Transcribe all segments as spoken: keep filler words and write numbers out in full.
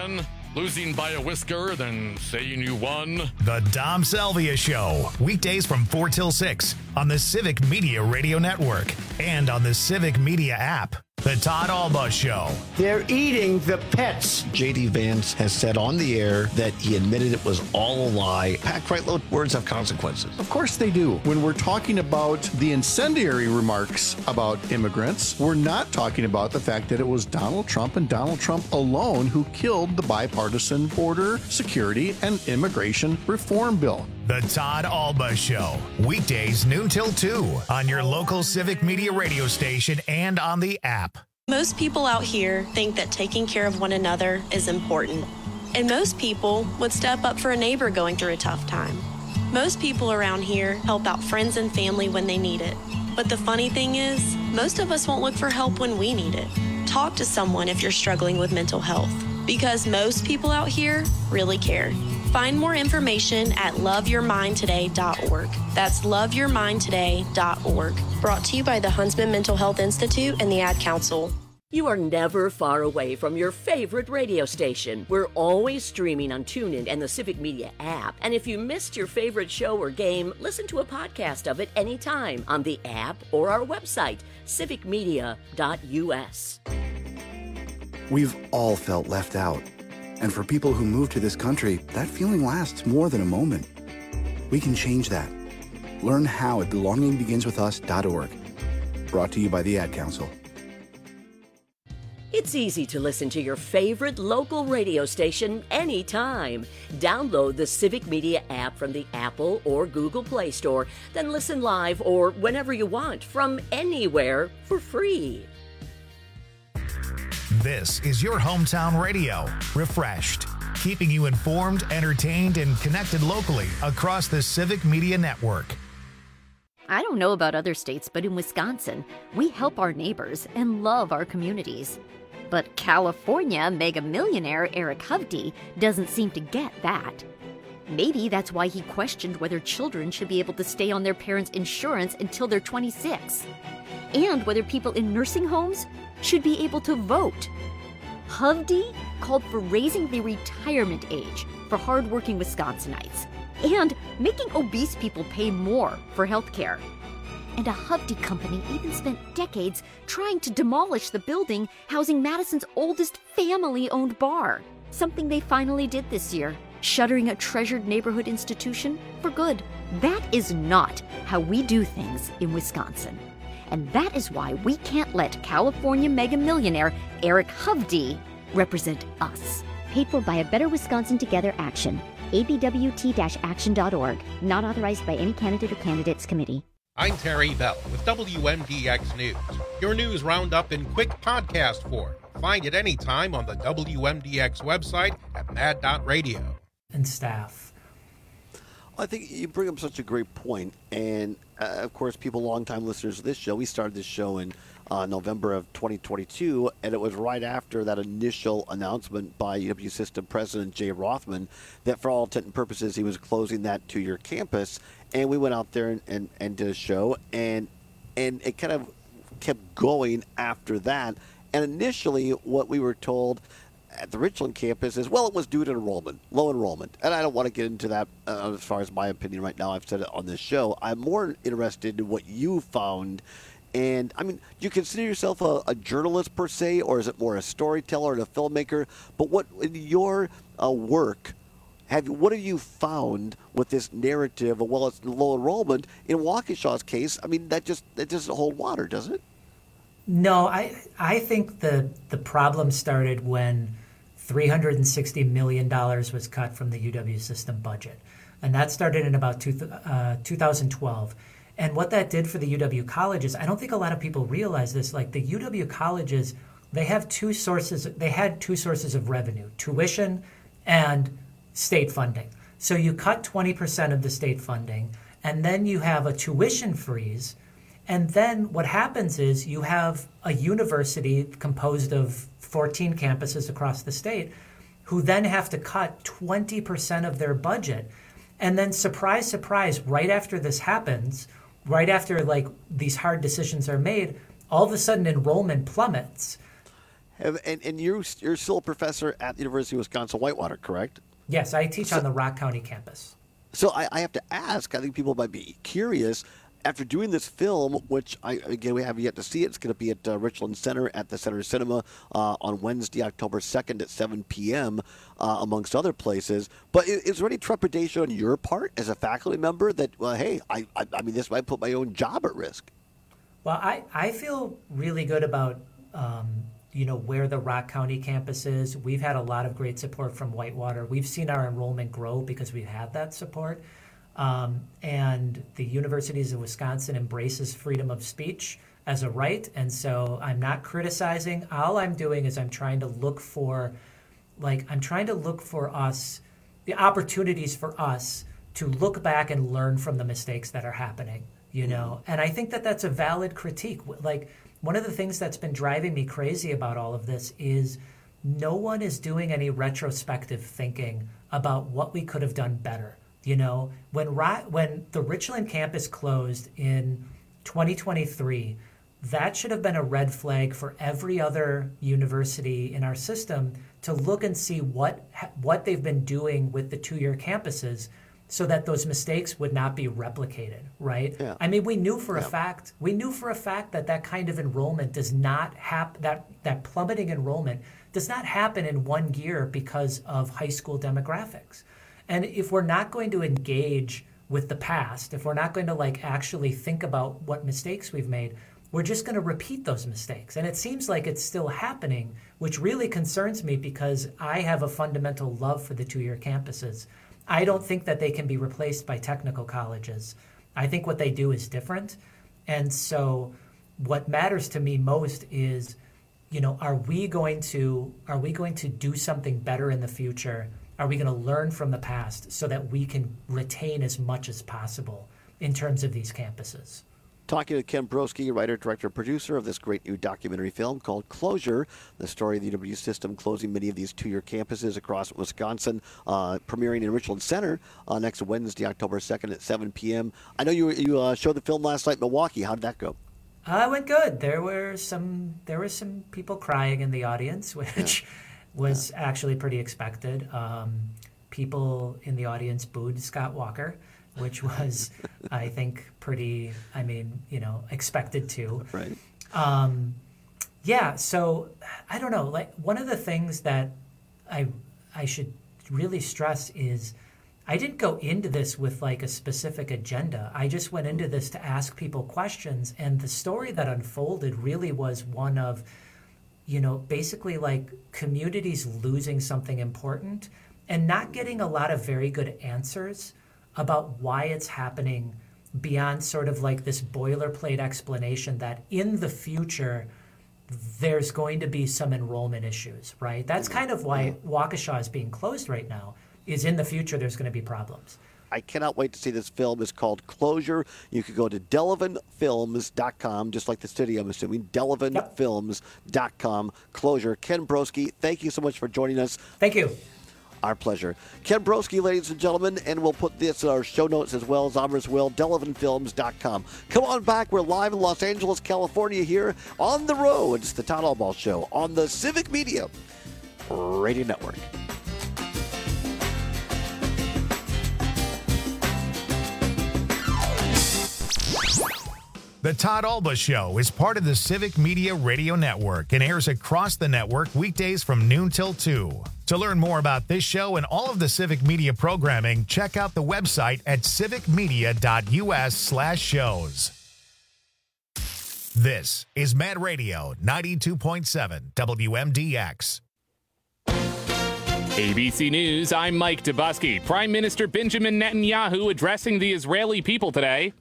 fun? Losing by a whisker, then saying you won? The Dom Salvia Show, weekdays from four till six on the Civic Media Radio Network and on the Civic Media app. The Todd Alba Show. They're eating the pets. J D. Vance has said on the air that he admitted it was all a lie. Packed right low, words have consequences. Of course they do. When we're talking about the incendiary remarks about immigrants, we're not talking about the fact that it was Donald Trump and Donald Trump alone who killed the bipartisan border security and immigration reform bill. The Todd Alba Show, weekdays noon till two on your local Civic Media radio station and on the app. Most people out here think that taking care of one another is important. And most people would step up for a neighbor going through a tough time. Most people around here help out friends and family when they need it. But the funny thing is, most of us won't look for help when we need it. Talk to someone if you're struggling with mental health, because most people out here really care. Find more information at love your mind today dot org. That's love your mind today dot org. Brought to you by the Huntsman Mental Health Institute and the Ad Council. You are never far away from your favorite radio station. We're always streaming on TuneIn and the Civic Media app. And if you missed your favorite show or game, listen to a podcast of it anytime on the app or our website, civic media dot u s. We've all felt left out. And for people who move to this country, that feeling lasts more than a moment. We can change that. Learn how at belonging begins with us dot org. Brought to you by the Ad Council. It's easy to listen to your favorite local radio station anytime. Download the Civic Media app from the Apple or Google Play Store, then listen live or whenever you want from anywhere for free. This is your hometown radio, refreshed, keeping you informed, entertained, and connected locally across the Civic Media Network. I don't know about other states, but in Wisconsin, we help our neighbors and love our communities. But California mega millionaire Eric Hovde doesn't seem to get that. Maybe that's why he questioned whether children should be able to stay on their parents' insurance until they're twenty-six, and whether people in nursing homes should be able to vote. Hovde called for raising the retirement age for hardworking Wisconsinites and making obese people pay more for health care. And a Hovde company even spent decades trying to demolish the building housing Madison's oldest family-owned bar, something they finally did this year, shuttering a treasured neighborhood institution for good. That is not how we do things in Wisconsin. And that is why we can't let California mega millionaire Eric Hovde represent us. Paid for by a Better Wisconsin Together Action. A B W T action dot org. Not authorized by any candidate or candidates committee. I'm Terry Bell with W M D X News. Your news roundup in quick podcast form. Find it anytime on the W M D X website at mad dot radio. And staff. I think you bring up such a great point, and uh, of course, people, longtime listeners of this show, we started this show in uh, November of twenty twenty-two, and it was right after that initial announcement by U W System President Jay Rothman that, for all intent and purposes, he was closing that two-year campus, and we went out there and, and, and did a show, and and it kind of kept going after that, and initially, what we were told at the Richland campus is, well, it was due to enrollment, low enrollment. And I don't want to get into that uh, as far as my opinion right now. I've said it on this show. I'm more interested in what you found. And, I mean, do you consider yourself a, a journalist per se, or is it more a storyteller and a filmmaker? But what, in your uh, work, have what have you found with this narrative of, well, it's low enrollment? In Waukesha's case, I mean, that just that doesn't hold water, does it? No, I I think the the problem started when three hundred sixty million dollars was cut from the U W system budget. And that started in about two, uh, two thousand twelve. And what that did for the U W colleges, I don't think a lot of people realize this, like the U W colleges, they have two sources, they had two sources of revenue, tuition and state funding. So you cut twenty percent of the state funding, and then you have a tuition freeze. And then what happens is you have a university composed of fourteen campuses across the state who then have to cut twenty percent of their budget. And then surprise, surprise, right after this happens, right after like these hard decisions are made, all of a sudden enrollment plummets. And, and, and you're, you're still a professor at the University of Wisconsin-Whitewater, correct? Yes, I teach so, on the Rock County campus. So I, I have to ask, I think people might be curious, after doing this film, which, I again, we have yet to see it, it's going to be at uh, Richland Center at the Center Cinema uh, on Wednesday, October second at seven p.m., uh, amongst other places. But is, is there any trepidation on your part as a faculty member that, well, hey, I, I, I mean, this might put my own job at risk? Well, I, I feel really good about, um, you know, where the Rock County campus is. We've had a lot of great support from Whitewater. We've seen our enrollment grow because we've had that support. Um, and the Universities of Wisconsin embraces freedom of speech as a right. And so I'm not criticizing. All I'm doing is I'm trying to look for, like, I'm trying to look for us, the opportunities for us to look back and learn from the mistakes that are happening, you know? And I think that that's a valid critique. Like, one of the things that's been driving me crazy about all of this is no one is doing any retrospective thinking about what we could have done better. You know, when when the Richland campus closed in twenty twenty-three, that should have been a red flag for every other university in our system to look and see what what they've been doing with the two-year campuses so that those mistakes would not be replicated, right? Yeah. I mean, we knew for yeah. a fact, we knew for a fact that that kind of enrollment does not happen, that, that plummeting enrollment does not happen in one year because of high school demographics. And if we're not going to engage with the past, if we're not going to like actually think about what mistakes we've made, we're just going to repeat those mistakes. And it seems like it's still happening, which really concerns me because I have a fundamental love for the two-year campuses. I don't think that they can be replaced by technical colleges. I think what they do is different. And so what matters to me most is, you know, are we going to are we going to do something better in the future? Are we going to learn from the past so that we can retain as much as possible in terms of these campuses? Talking to Ken Broski, writer, director, producer of this great new documentary film called Closure, the story of the U W system closing many of these two-year campuses across Wisconsin, uh, premiering in Richland Center uh, next Wednesday, October second at seven p.m. I know you you uh, showed the film last night in Milwaukee. How did that go? Uh, it went good. There were some there were some people crying in the audience, which... Yeah. was yeah. actually pretty expected. Um, people in the audience booed Scott Walker, which was, I think, pretty, I mean, you know, expected too. Right. Um, yeah, so I don't know. Like, one of the things that I I should really stress is I didn't go into this with like a specific agenda. I just went into this to ask people questions, and the story that unfolded really was one of, you know, basically like communities losing something important and not getting a lot of very good answers about why it's happening beyond sort of like this boilerplate explanation that in the future there's going to be some enrollment issues, right? That's kind of why Waukesha is being closed right now, is in the future there's going to be problems. I cannot wait to see this film. It's called Closure. You can go to delavan films dot com, just like the city, I'm assuming. delavan films dot com. Closure. Ken Broski, thank you so much for joining us. Thank you. Our pleasure. Ken Broski, ladies and gentlemen, and we'll put this in our show notes as well as ours will, delavan films dot com. Come on back. We're live in Los Angeles, California here on the road. It's the Todd Albaugh Show on the Civic Media Radio Network. The Todd Albaugh Show is part of the Civic Media Radio Network and airs across the network weekdays from noon till two. To learn more about this show and all of the Civic Media programming, check out the website at civicmedia.us slash shows. This is Mad Radio ninety-two point seven W M D X. A B C News, I'm Mike Dubusky. Prime Minister Benjamin Netanyahu addressing the Israeli people today.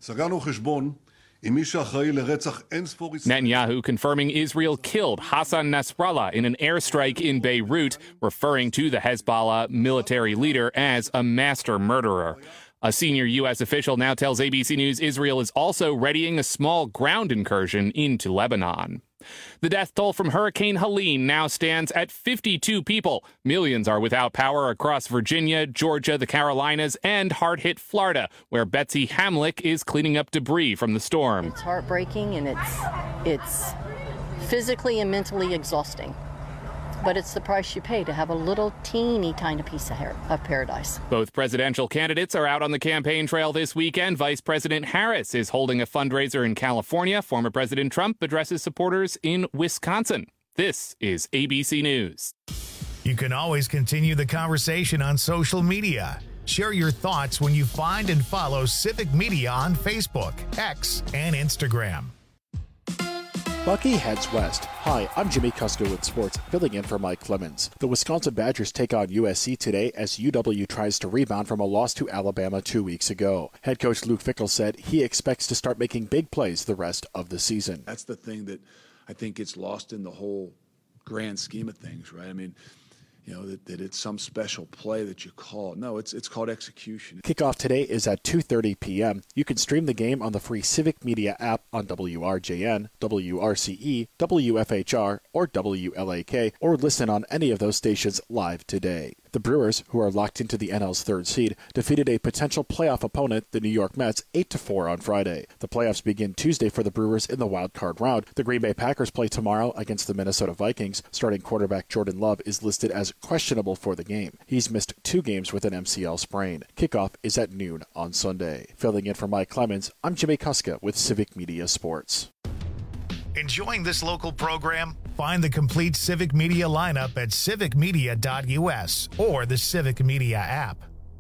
Netanyahu confirming Israel killed Hassan Nasrallah in an airstrike in Beirut, referring to the Hezbollah military leader as a master murderer. A senior U S official now tells A B C News Israel is also readying a small ground incursion into Lebanon. The death toll from Hurricane Helene now stands at fifty-two people. Millions are without power across Virginia, Georgia, the Carolinas, and hard-hit Florida, where Betsy Hamlick is cleaning up debris from the storm. It's heartbreaking, and it's it's physically and mentally exhausting. but it's the price you pay to have a little teeny tiny piece of, hair, of paradise. Both presidential candidates are out on the campaign trail this weekend. Vice President Harris is holding a fundraiser in California. Former President Trump addresses supporters in Wisconsin. This is A B C News. You can always continue the conversation on social media. Share your thoughts when you find and follow Civic Media on Facebook, X, and Instagram. Bucky heads west. Hi, I'm Jimmy Kuska with sports, filling in for Mike Clemens. The Wisconsin Badgers take on U S C today as U W tries to rebound from a loss to Alabama two weeks ago. Head coach Luke Fickell said he expects to start making big plays the rest of the season. That's the thing that I think gets lost in the whole grand scheme of things, right? I mean, you know, that, that it's some special play that you call. No, it's it's called execution. Kickoff today is at two thirty p.m. You can stream the game on the free Civic Media app on W R J N, W R C E, W F H R, or W L A K, or listen on any of those stations live today. The Brewers, who are locked into the N L's third seed, defeated a potential playoff opponent, the New York Mets, eight to four on Friday. The playoffs begin Tuesday for the Brewers in the wild card round. The Green Bay Packers play tomorrow against the Minnesota Vikings. Starting quarterback Jordan Love is listed as questionable for the game. He's missed two games with an M C L sprain. Kickoff is at noon on Sunday. Filling in for Mike Clemens, I'm Jimmy Kuska with Civic Media Sports. Enjoying this local program? Find the complete Civic Media lineup at civic media dot U S or the Civic Media app.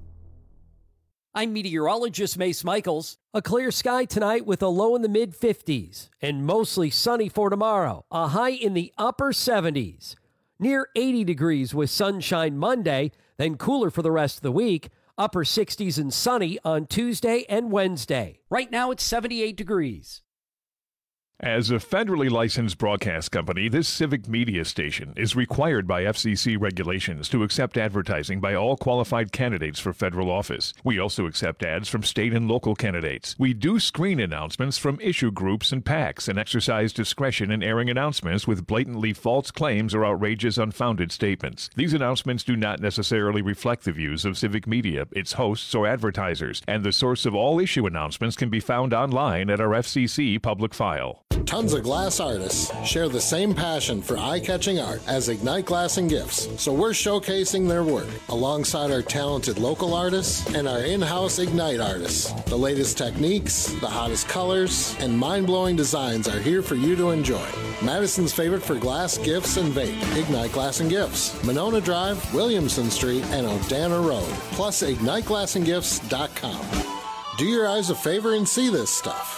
I'm meteorologist Mace Michaels. A clear sky tonight with a low in the mid fifties and mostly sunny for tomorrow. A high in the upper seventies. Near eighty degrees with sunshine Monday, then cooler for the rest of the week. Upper sixties and sunny on Tuesday and Wednesday. Right now it's seventy-eight degrees. As a federally licensed broadcast company, this Civic Media station is required by F C C regulations to accept advertising by all qualified candidates for federal office. We also accept ads from state and local candidates. We do screen announcements from issue groups and PACs and exercise discretion in airing announcements with blatantly false claims or outrageous, unfounded statements. These announcements do not necessarily reflect the views of Civic Media, its hosts, or advertisers, and the source of all issue announcements can be found online at our F C C public file. Tons of glass artists share the same passion for eye-catching art as Ignite Glass and Gifts, so we're showcasing their work alongside our talented local artists and our in-house Ignite artists. The latest techniques, the hottest colors, and mind-blowing designs are here for you to enjoy. Madison's favorite for glass, gifts, and vape, Ignite Glass and Gifts, Monona Drive, Williamson Street, and Odana Road, plus ignite glass and gifts dot com. Do your eyes a favor and see this stuff.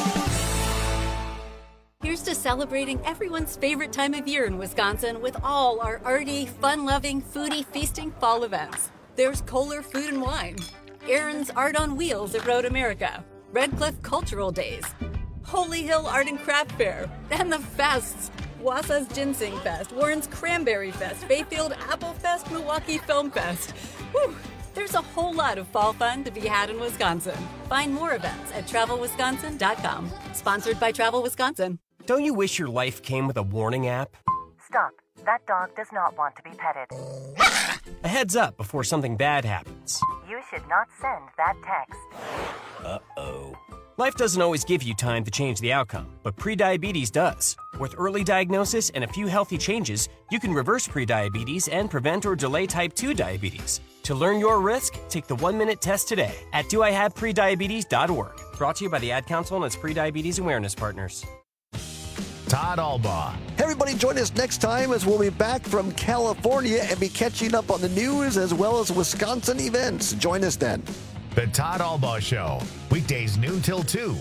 Here's to celebrating everyone's favorite time of year in Wisconsin with all our arty, fun-loving, foodie, feasting fall events. There's Kohler Food and Wine, Aaron's Art on Wheels at Road America, Red Cliff Cultural Days, Holy Hill Art and Craft Fair, and the fests. Wausau's Ginseng Fest, Warren's Cranberry Fest, Bayfield Apple Fest, Milwaukee Film Fest. Whew. There's a whole lot of fall fun to be had in Wisconsin. Find more events at travel wisconsin dot com. Sponsored by Travel Wisconsin. Don't you wish your life came with a warning app? Stop. That dog does not want to be petted. A heads up before something bad happens. You should not send that text. Uh-oh. Life doesn't always give you time to change the outcome, but prediabetes does. With early diagnosis and a few healthy changes, you can reverse prediabetes and prevent or delay type two diabetes. To learn your risk, take the one-minute test today at do I have prediabetes dot org. Brought to you by the Ad Council and its prediabetes awareness partners. Todd Albaugh. Hey everybody, join us next time as we'll be back from California and be catching up on the news as well as Wisconsin events. Join us then. The Todd Albaugh Show, weekdays noon till two.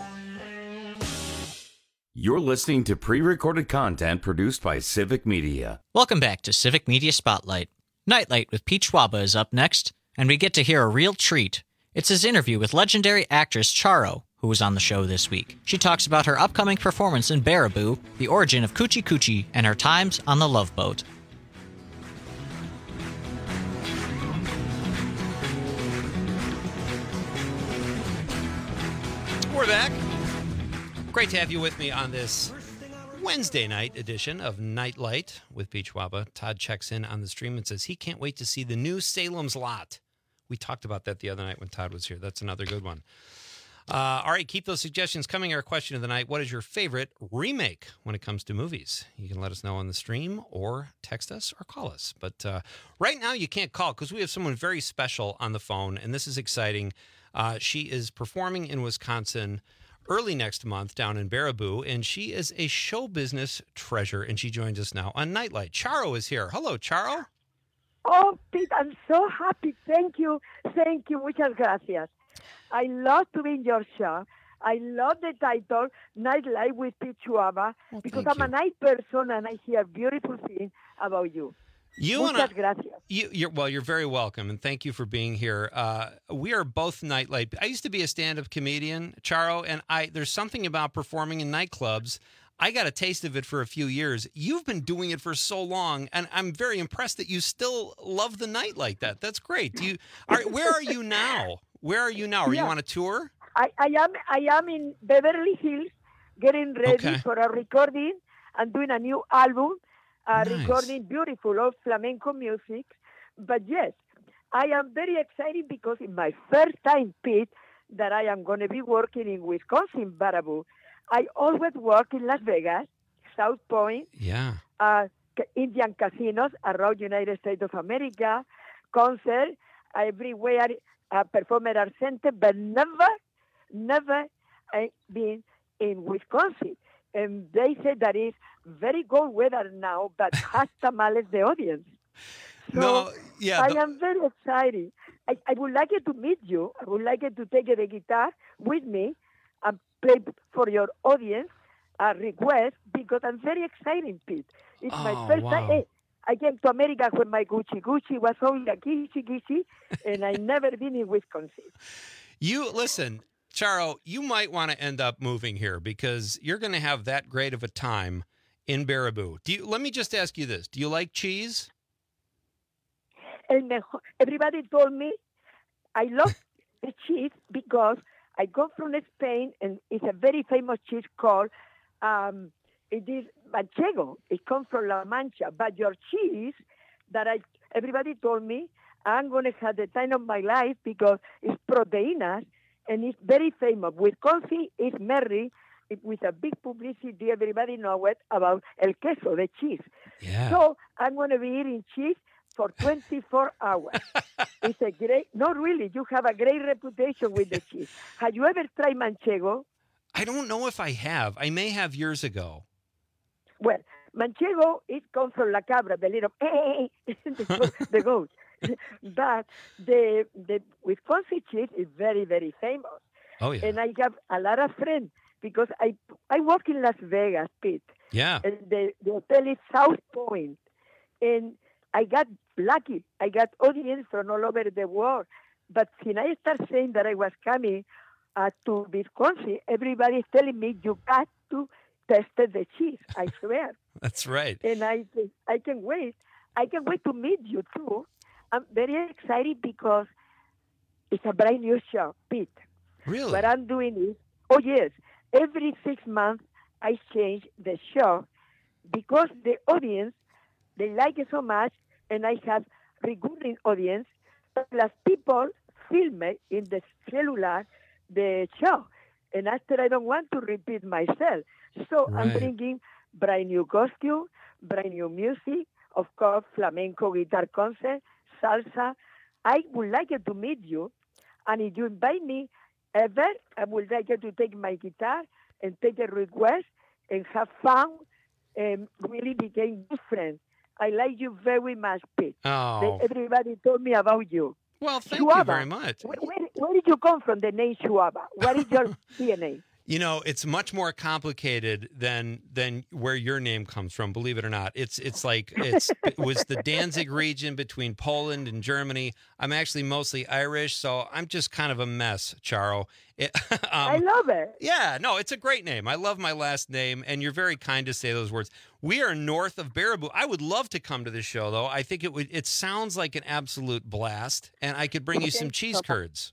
You're listening to pre-recorded content produced by Civic Media. Welcome back to Civic Media Spotlight. Nightlight with Pete Schwaba is up next, and we get to hear a real treat. It's his interview with legendary actress Charo, who was on the show this week. She talks about her upcoming performance in Baraboo, the origin of Coochie Coochie, and her times on the Love Boat. We're back. Great to have you with me on this Wednesday night edition of Nightlight with Pete Schwaba. Todd checks in on the stream and says he can't wait to see the new Salem's Lot. We talked about that the other night when Todd was here. That's another good one. Uh, all right, keep those suggestions coming. Our question of the night, what is your favorite remake when it comes to movies? You can let us know on the stream or text us or call us. But uh, right now you can't call because we have someone very special on the phone, and this is exciting. Uh, she is performing in Wisconsin early next month down in Baraboo, and she is a show business treasure, and she joins us now on Nightlight. Charo is here. Hello, Charo. Oh, Pete, I'm so happy. Thank you. Thank you. Muchas gracias. I love to be in your show. I love the title, Nightlight with Pete Chuaba, well, because I'm you. a night person and I hear beautiful things about you. You Muchas and I, gracias. You, you're, well, you're very welcome, and thank you for being here. Uh, we are both Nightlight. I used to be a stand-up comedian, Charo, and I. There's something about performing in nightclubs. I got a taste of it for a few years. You've been doing it for so long, and I'm very impressed that you still love the night like that. That's great. Do you? Are, where are you now? Where are you now? Are yeah. you on a tour? I, I am. I am in Beverly Hills, getting ready okay. for a recording. I'm doing a new album. Uh, nice. Recording beautiful old flamenco music. But yes, I am very excited because it's my first time, Pete, that I am going to be working in Wisconsin, Baraboo. I always work in Las Vegas, South Point, yeah, uh, Indian casinos around United States of America, concert, everywhere, uh, performer art center, but never, never I've been in Wisconsin. And they say that it's very cold weather now, but has tamales the audience. So no, yeah, I the... am very excited. I, I would like it to meet you. I would like it to take the guitar with me and play for your audience a request because I'm very excited, Pete. It's oh, my first wow. time. Hey, I came to America when my Gucci Gucci was only a Gucci Gucci, and I never been in Wisconsin. You listen. Charo, you might want to end up moving here because you're going to have that great of a time in Baraboo. Do you? Let me just ask you this: do you like cheese? Everybody told me I love the cheese because I come from Spain and it's a very famous cheese called um, it is manchego. It comes from La Mancha. But your cheese that I everybody told me I'm going to have the time of my life because it's proteínas. And it's very famous. Wisconsin is merry with a big publicity. Everybody knows it about el queso, the cheese. Yeah. So I'm going to be eating cheese for twenty-four hours. It's a great, not really, you have a great reputation with the cheese. Have you ever tried manchego? I don't know if I have. I may have years ago. Well, manchego, it comes from la cabra, the little, the, the goat. But the the Wisconsin cheese is very, very famous. Oh, yeah. And I have a lot of friends because I I work in Las Vegas, Pete. Yeah. And the, the hotel is South Point. And I got lucky. I got audience from all over the world. But when I start saying that I was coming uh, to Wisconsin, everybody's telling me, you got to test the cheese, I swear. That's right. And I, I can wait. I can wait to meet you, too. I'm very excited because it's a brand new show, Pete. Really? What I'm doing is, oh yes, every six months I change the show because the audience, they like it so much, and I have recurring audience, plus people film it in the cellular, the show. And after I don't want to repeat myself. So right. I'm bringing brand new costume, brand new music, of course, flamenco guitar concert, salsa. I would like to meet you, and if you invite me ever, I would like to take my guitar and take a request and have fun and really become good friends. I like you very much, Pete. Oh. They, everybody told me about you. Well, thank Chuaba. you very much. Where, where, where did you come from, the name Chuaba? What is your D N A? You know, it's much more complicated than than where your name comes from. Believe it or not, it's it's like it's it was the Danzig region between Poland and Germany. I'm actually mostly Irish, so I'm just kind of a mess, Charo. It, um, I love it. Yeah, no, it's a great name. I love my last name, and you're very kind to say those words. We are north of Baraboo. I would love to come to this show, though. I think it would. It sounds like an absolute blast, and I could bring you some cheese curds.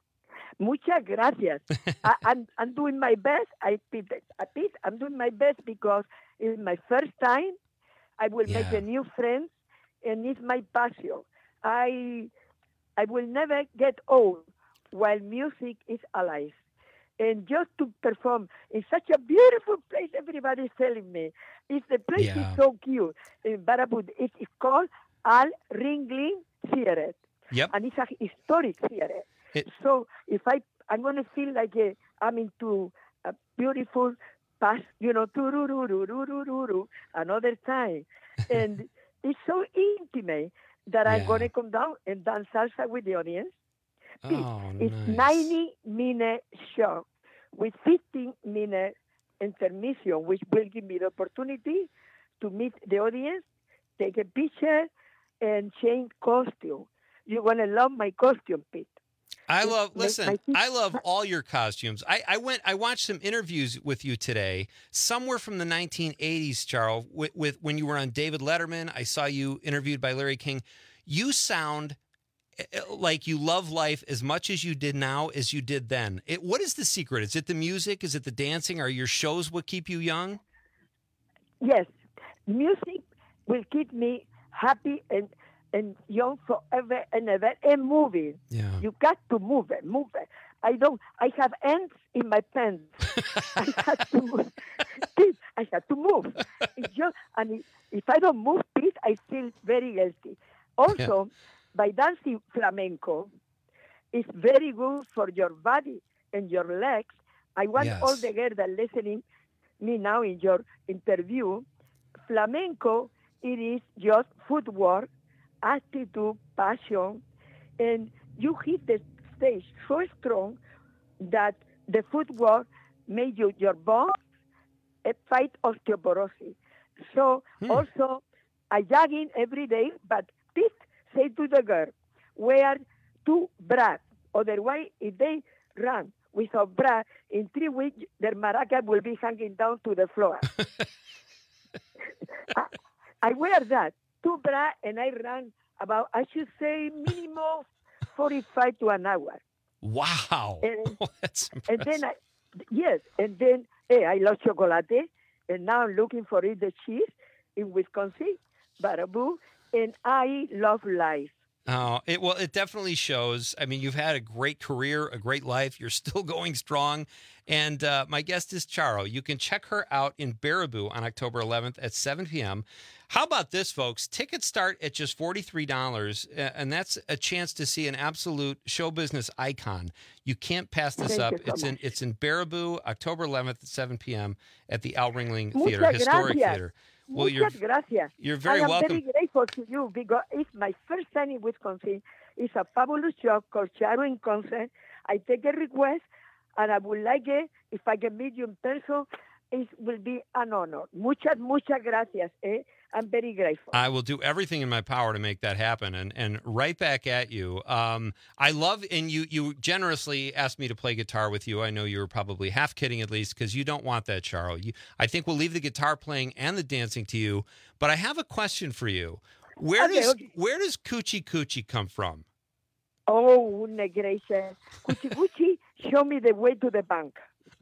Muchas gracias. I, I'm I'm doing my best. I Pete, I'm doing my best because it's my first time. I will Yeah. make a new friends, and it's my passion. I I will never get old while music is alive. And just to perform in such a beautiful place, everybody's telling me. It's the place Yeah. is so cute in Baraboo. It is called Al Ringling Theater. Yep. And it's a historic theater. It- so if I, I'm going to feel like a, I'm into a beautiful past, you know, turururururururu, another time. And it's so intimate that I'm Yeah. going to come down and dance salsa with the audience. Oh, It's nice. ninety minute show with fifteen minute intermission, which will give me the opportunity to meet the audience, take a picture, and change costume. You're gonna love my costume, Pete. I It love. makes Listen, my feet- I love all your costumes. I, I went. I watched some interviews with you today. Somewhere from the nineteen eighties, Charles, with, with when you were on David Letterman. I saw you interviewed by Larry King. You sound eh, like you love life as much as you did now as you did then. It, what is the secret? Is it the music? Is it the dancing? Are your shows what keep you young? Yes, music will keep me happy and and young forever and ever, and moving. Yeah. You got to move it, move it. I don't. I have ants in my pants. I have to move. Pete, I have to move. It's just, and if, if I don't move, Pete, I feel very guilty. Also, by dancing flamenco, it's very good for your body and your legs. I want Yes. all the girls that are listening me now in your interview. Flamenco, it is just footwork, attitude, passion, and you hit the stage so strong that the footwork made you your bones uh, fight osteoporosis. So also, I jogging every day, but Pete say to the girl, wear two bras. Otherwise, if they run without bra, in three weeks, their maraca will be hanging down to the floor. I, I wear that, two bra, and I run about, I should say, minimum forty-five to an hour. Wow. And, That's and then, I, yes, and then hey, I love chocolate, and now I'm looking for it, the cheese in Wisconsin, Baraboo, and I love life. Oh, it well, it definitely shows. I mean, you've had a great career, a great life. You're still going strong. And uh, my guest is Charo. You can check her out in Baraboo on October eleventh at seven p.m. How about this, folks? Tickets start at just forty-three dollars, and that's a chance to see an absolute show business icon. You can't pass this Thank up. you so it's in much. it's in Baraboo, October eleventh at seven p.m. at the Al Ringling Muchas Theater, Historic gracias. Theater. Well, you're Muchas gracias. you're very I am welcome. very grateful to you because it's my first time in Wisconsin. It's a fabulous show called Charo in Concert. I take a request, and I would like it if I can meet you in person. It will be an honor. Muchas, muchas gracias. Eh? I'm very grateful. I will do everything in my power to make that happen, and and right back at you. Um, I love, and you you generously asked me to play guitar with you. I know you were probably half kidding at least, because you don't want that, Charo. You, I think we'll leave the guitar playing and the dancing to you. But I have a question for you. Where Okay, does okay. where does Coochie Coochie come from? Oh, Negration. Cuchi Cuchi, show me the way to the bank.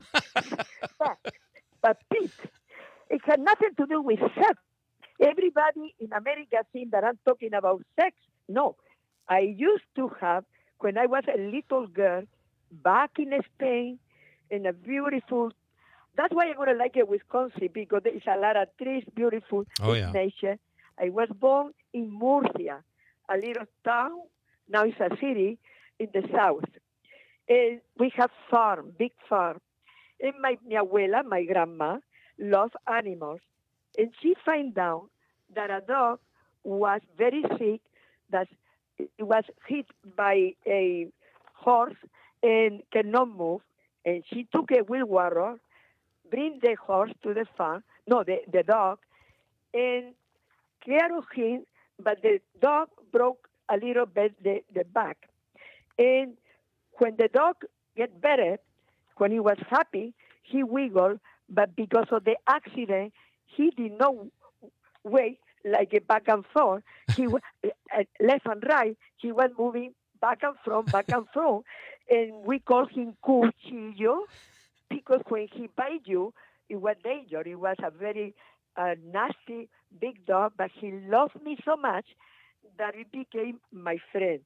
but, but Pete, it had nothing to do with sex. Everybody in America thinks that I'm talking about sex. No. I used to have, when I was a little girl, back in Spain, in a beautiful, that's why I'm going to like it, Wisconsin, because there is a lot of trees, beautiful Oh, yeah. nature. I was born in Murcia, a little town. Now it's a city in the south. And we have farm, big farm. And my, mi abuela, my grandma, loved animals. And she found out that a dog was very sick, that it was hit by a horse and cannot move. And she took a wheelbarrow, bring the horse to the farm, no, the, the dog, and care of him, but the dog broke a little bit the, the back. And when the dog get better, when he was happy, he wiggled, but because of the accident, he did not wait like a back and forth. He was uh, left and right. He was moving back and forth, back and forth, and we call him cuchillo because when he bite you, it was danger. It was a very uh, nasty big dog, but he loved me so much that it became my friend.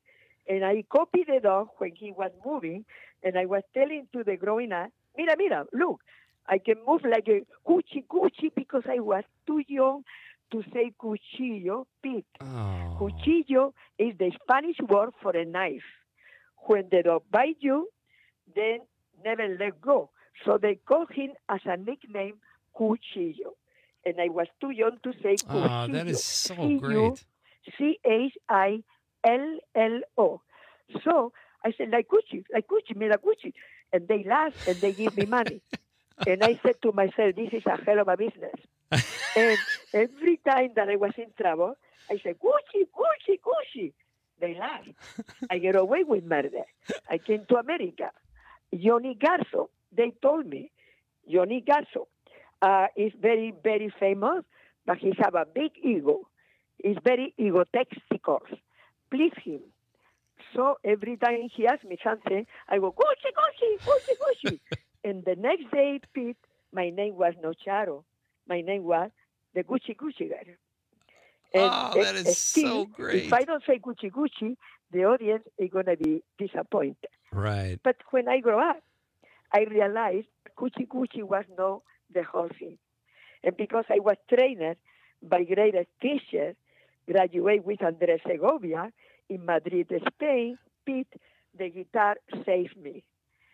And I copied the dog when he was moving, and I was telling to the growing up, mira, mira, look, I can move like a cuchi cuchi because I was too young to say cuchillo, Pete. Oh. Cuchillo is the Spanish word for a knife. When the dog bites you, then never let go. So they call him as a nickname, Cuchillo. And I was too young to say Cuchillo. Oh, that is so great. C H I L L O. So I said, like Cuchi, like Cuchi, mira Cuchi. And they laugh and they give me money. And I said to myself, this is a hell of a business. And every time that I was in trouble, I said, Cuchi, Cuchi, Cuchi. They laugh. I get away with murder. I came to America. Johnny Garso, they told me, Johnny Garso uh, is very, very famous, but he have a big ego. He's very egotistical. Please him. So every time he asks me something, I go, Cuchi, Cuchi, Cuchi, Cuchi. And the next day, Pete, my name was no Charo. My name was the Gucci Gucci guy. And oh, that is still, so great. If I don't say Gucci Gucci, the audience is going to be disappointed. Right. But when I grow up, I realized Gucci Gucci was not the whole thing. And because I was trained by greatest teachers, graduated with Andres Segovia in Madrid, Spain, Pete, the guitar saved me.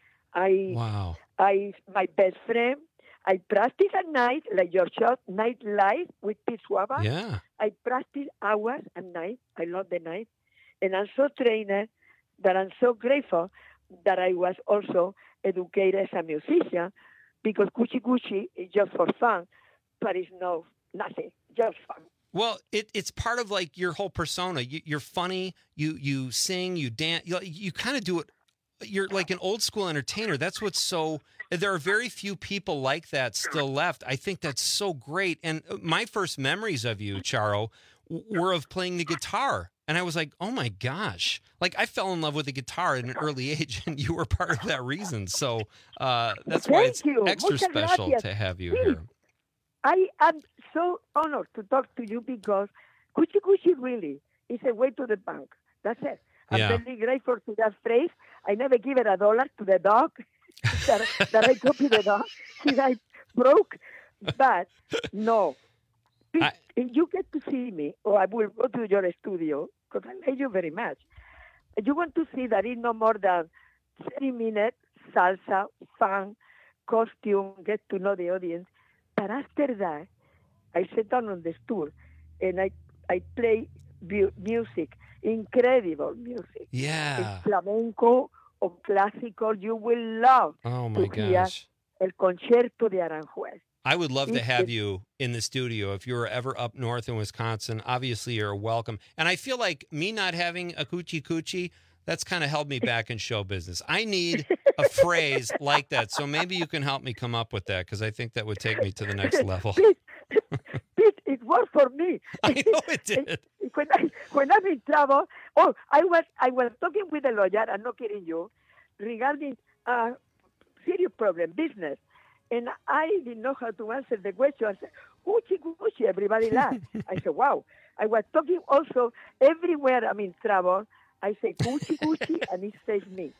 I, wow. I, my best friend, I practice at night, like your show, Night Live with Pete Schwaba. Yeah. I practice hours at night. I love the night. And I'm so trained that I'm so grateful that I was also educated as a musician, because Gucci Gucci is just for fun, but it's no nothing, just fun. Well, it, it's part of like your whole persona. You, you're funny. You you sing. You dance. You, you kind of do it. You're like an old school entertainer. That's what's so. There are very few people like that still left. I think that's so great. And my first memories of you, Charo, were of playing the guitar. And I was like, oh my gosh. Like I fell in love with the guitar at an early age, and you were part of that reason. So uh, that's Thank why it's you. extra Muchas special gracias. to have you Please. here. I am so honored to talk to you because Gucci Gucci really is a way to the bank. That's it. I'm Yeah. very grateful to that phrase. I never give it a dollar to the dog that, that I copy the dog. He's like broke. But no. I- If you get to see me, or I will go to your studio, because I like you very much, you want to see that it's no more than thirty minutes, salsa, fun, costume, get to know the audience. But after that, I sit down on the stool and I, I play bu- music, incredible music. Yeah. It's flamenco or classical. You will love Oh my to hear gosh. El Concierto de Aranjuez. I would love to It's- have it's- you in the studio if you were ever up north in Wisconsin. Obviously, you're welcome. And I feel like me not having a coochie coochie, that's kind of held me back in show business. I need a phrase like that. So maybe you can help me come up with that, because I think that would take me to the next level. Pete, Pete, it worked for me. I know it did. when I when I'm in trouble, oh, I was I was talking with a lawyer, I'm not kidding you, regarding a serious problem, business, and I didn't know how to answer the question. I said, "Gucci, Gucci," everybody laughed. I said, "Wow!" I was talking also everywhere I'm in trouble. I say Gucci, Gucci, and it saves me.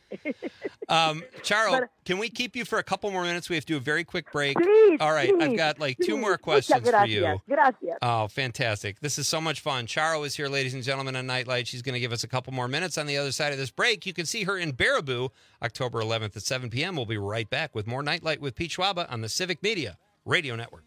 Um, Charo, But- can we keep you for a couple more minutes? We have to do a very quick break. Please, All right, I've please, got like two please. more Muchas questions for gracias, you. Gracias. Oh, fantastic. This is so much fun. Charo is here, ladies and gentlemen, on Nightlight. She's going to give us a couple more minutes on the other side of this break. You can see her in Baraboo, October eleventh at seven p.m. We'll be right back with more Nightlight with Pete Schwaba on the Civic Media Radio Network.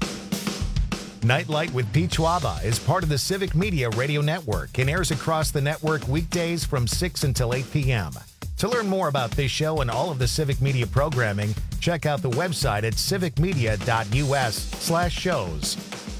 Nightlight with Pete Schwaba is part of the Civic Media Radio Network and airs across the network weekdays from six until eight p.m. To learn more about this show and all of the Civic Media programming, check out the website at civicmedia.us slash shows.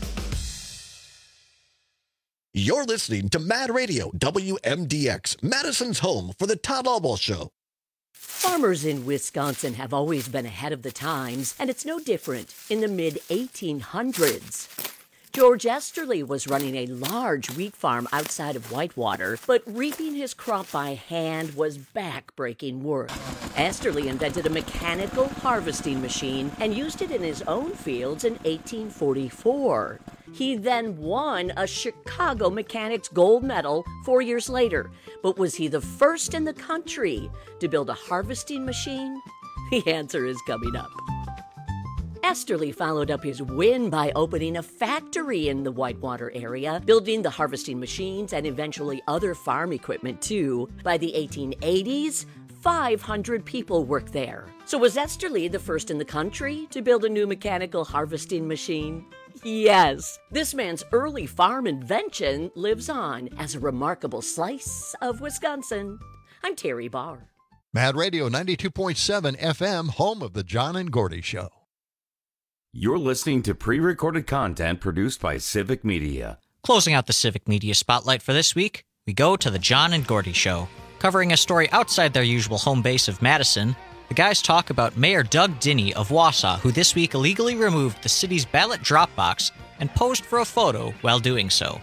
You're listening to Mad Radio, W M D X, Madison's home for the Todd Albaugh Show. Farmers in Wisconsin have always been ahead of the times, and it's no different in the mid eighteen hundreds. George Esterly was running a large wheat farm outside of Whitewater, but reaping his crop by hand was back-breaking work. Esterly invented a mechanical harvesting machine and used it in his own fields in eighteen forty-four. He then won a Chicago Mechanics gold medal four years later. But was he the first in the country to build a harvesting machine? The answer is coming up. Esterly followed up his win by opening a factory in the Whitewater area, building the harvesting machines and eventually other farm equipment too. By the eighteen eighties, five hundred people worked there. So was Esterly the first in the country to build a new mechanical harvesting machine? Yes. This man's early farm invention lives on as a remarkable slice of Wisconsin. I'm Terry Barr. Mad Radio ninety-two point seven F M, home of the John and Gordy Show. You're listening to pre-recorded content produced by Civic Media. Closing out the Civic Media Spotlight for this week, we go to the John and Gordy Show. Covering a story outside their usual home base of Madison, the guys talk about Mayor Doug Dinney of Wausau, who this week illegally removed the city's ballot drop box and posed for a photo while doing so.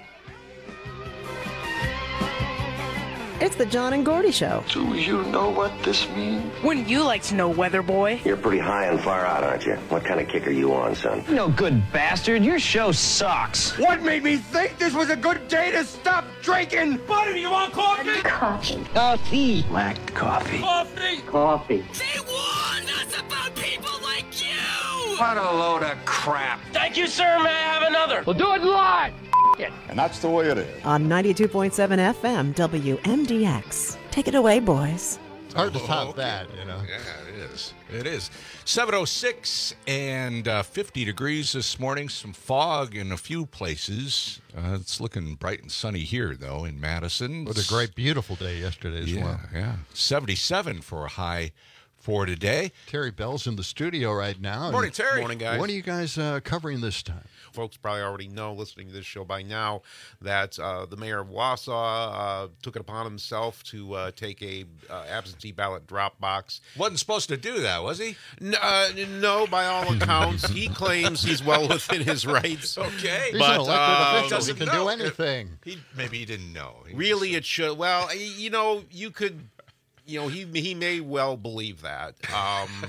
It's the John and Gordy Show. Do you know what this means? Wouldn't you like to know, Weather Boy? You're pretty high and far out, aren't you? What kind of kick are you on, son? No good bastard. Your show sucks. What made me think this was a good day to stop drinking? Buddy, do you want coffee? Coffee. Coffee. Black coffee. Coffee. Coffee. They warned us about people like you. What a load of crap. Thank you, sir. May I have another? We'll do it live. And that's the way it is. On ninety-two point seven F M, W M D X. Take it away, boys. It's hard to Oh, top okay. that, you know. Yeah, it is. It is. seven oh six and uh, fifty degrees this morning. Some fog in a few places. Uh, it's looking bright and sunny here, though, in Madison. It was a great, beautiful day yesterday as yeah, well. Yeah, seventy-seven for a high for today. Terry Bell's in the studio right now. Morning, Terry. Morning, guys. What are you guys uh, covering this time? Folks probably already know, listening to this show by now, that uh, the mayor of Wausau uh, took it upon himself to uh, take a uh, absentee ballot drop box. Wasn't supposed to do that, was he? No, uh, no by all accounts. He claims he's well within his rights. Okay. He's but, an elected uh, official. He can know. do anything. He, maybe he didn't know. He Really, just, it should. Well, you know, you could, you know, he he may well believe that. Um,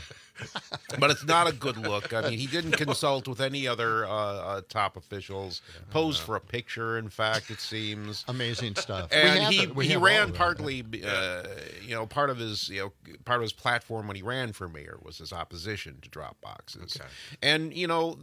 but it's not a good look. I mean, he didn't consult with any other uh, uh, top officials. Posed for a picture, in fact, it seems. Amazing stuff. And We he have it. We he have all ran of that. partly, uh, you know, part of his you know part of his platform when he ran for mayor was his opposition to drop boxes. Okay. And you know,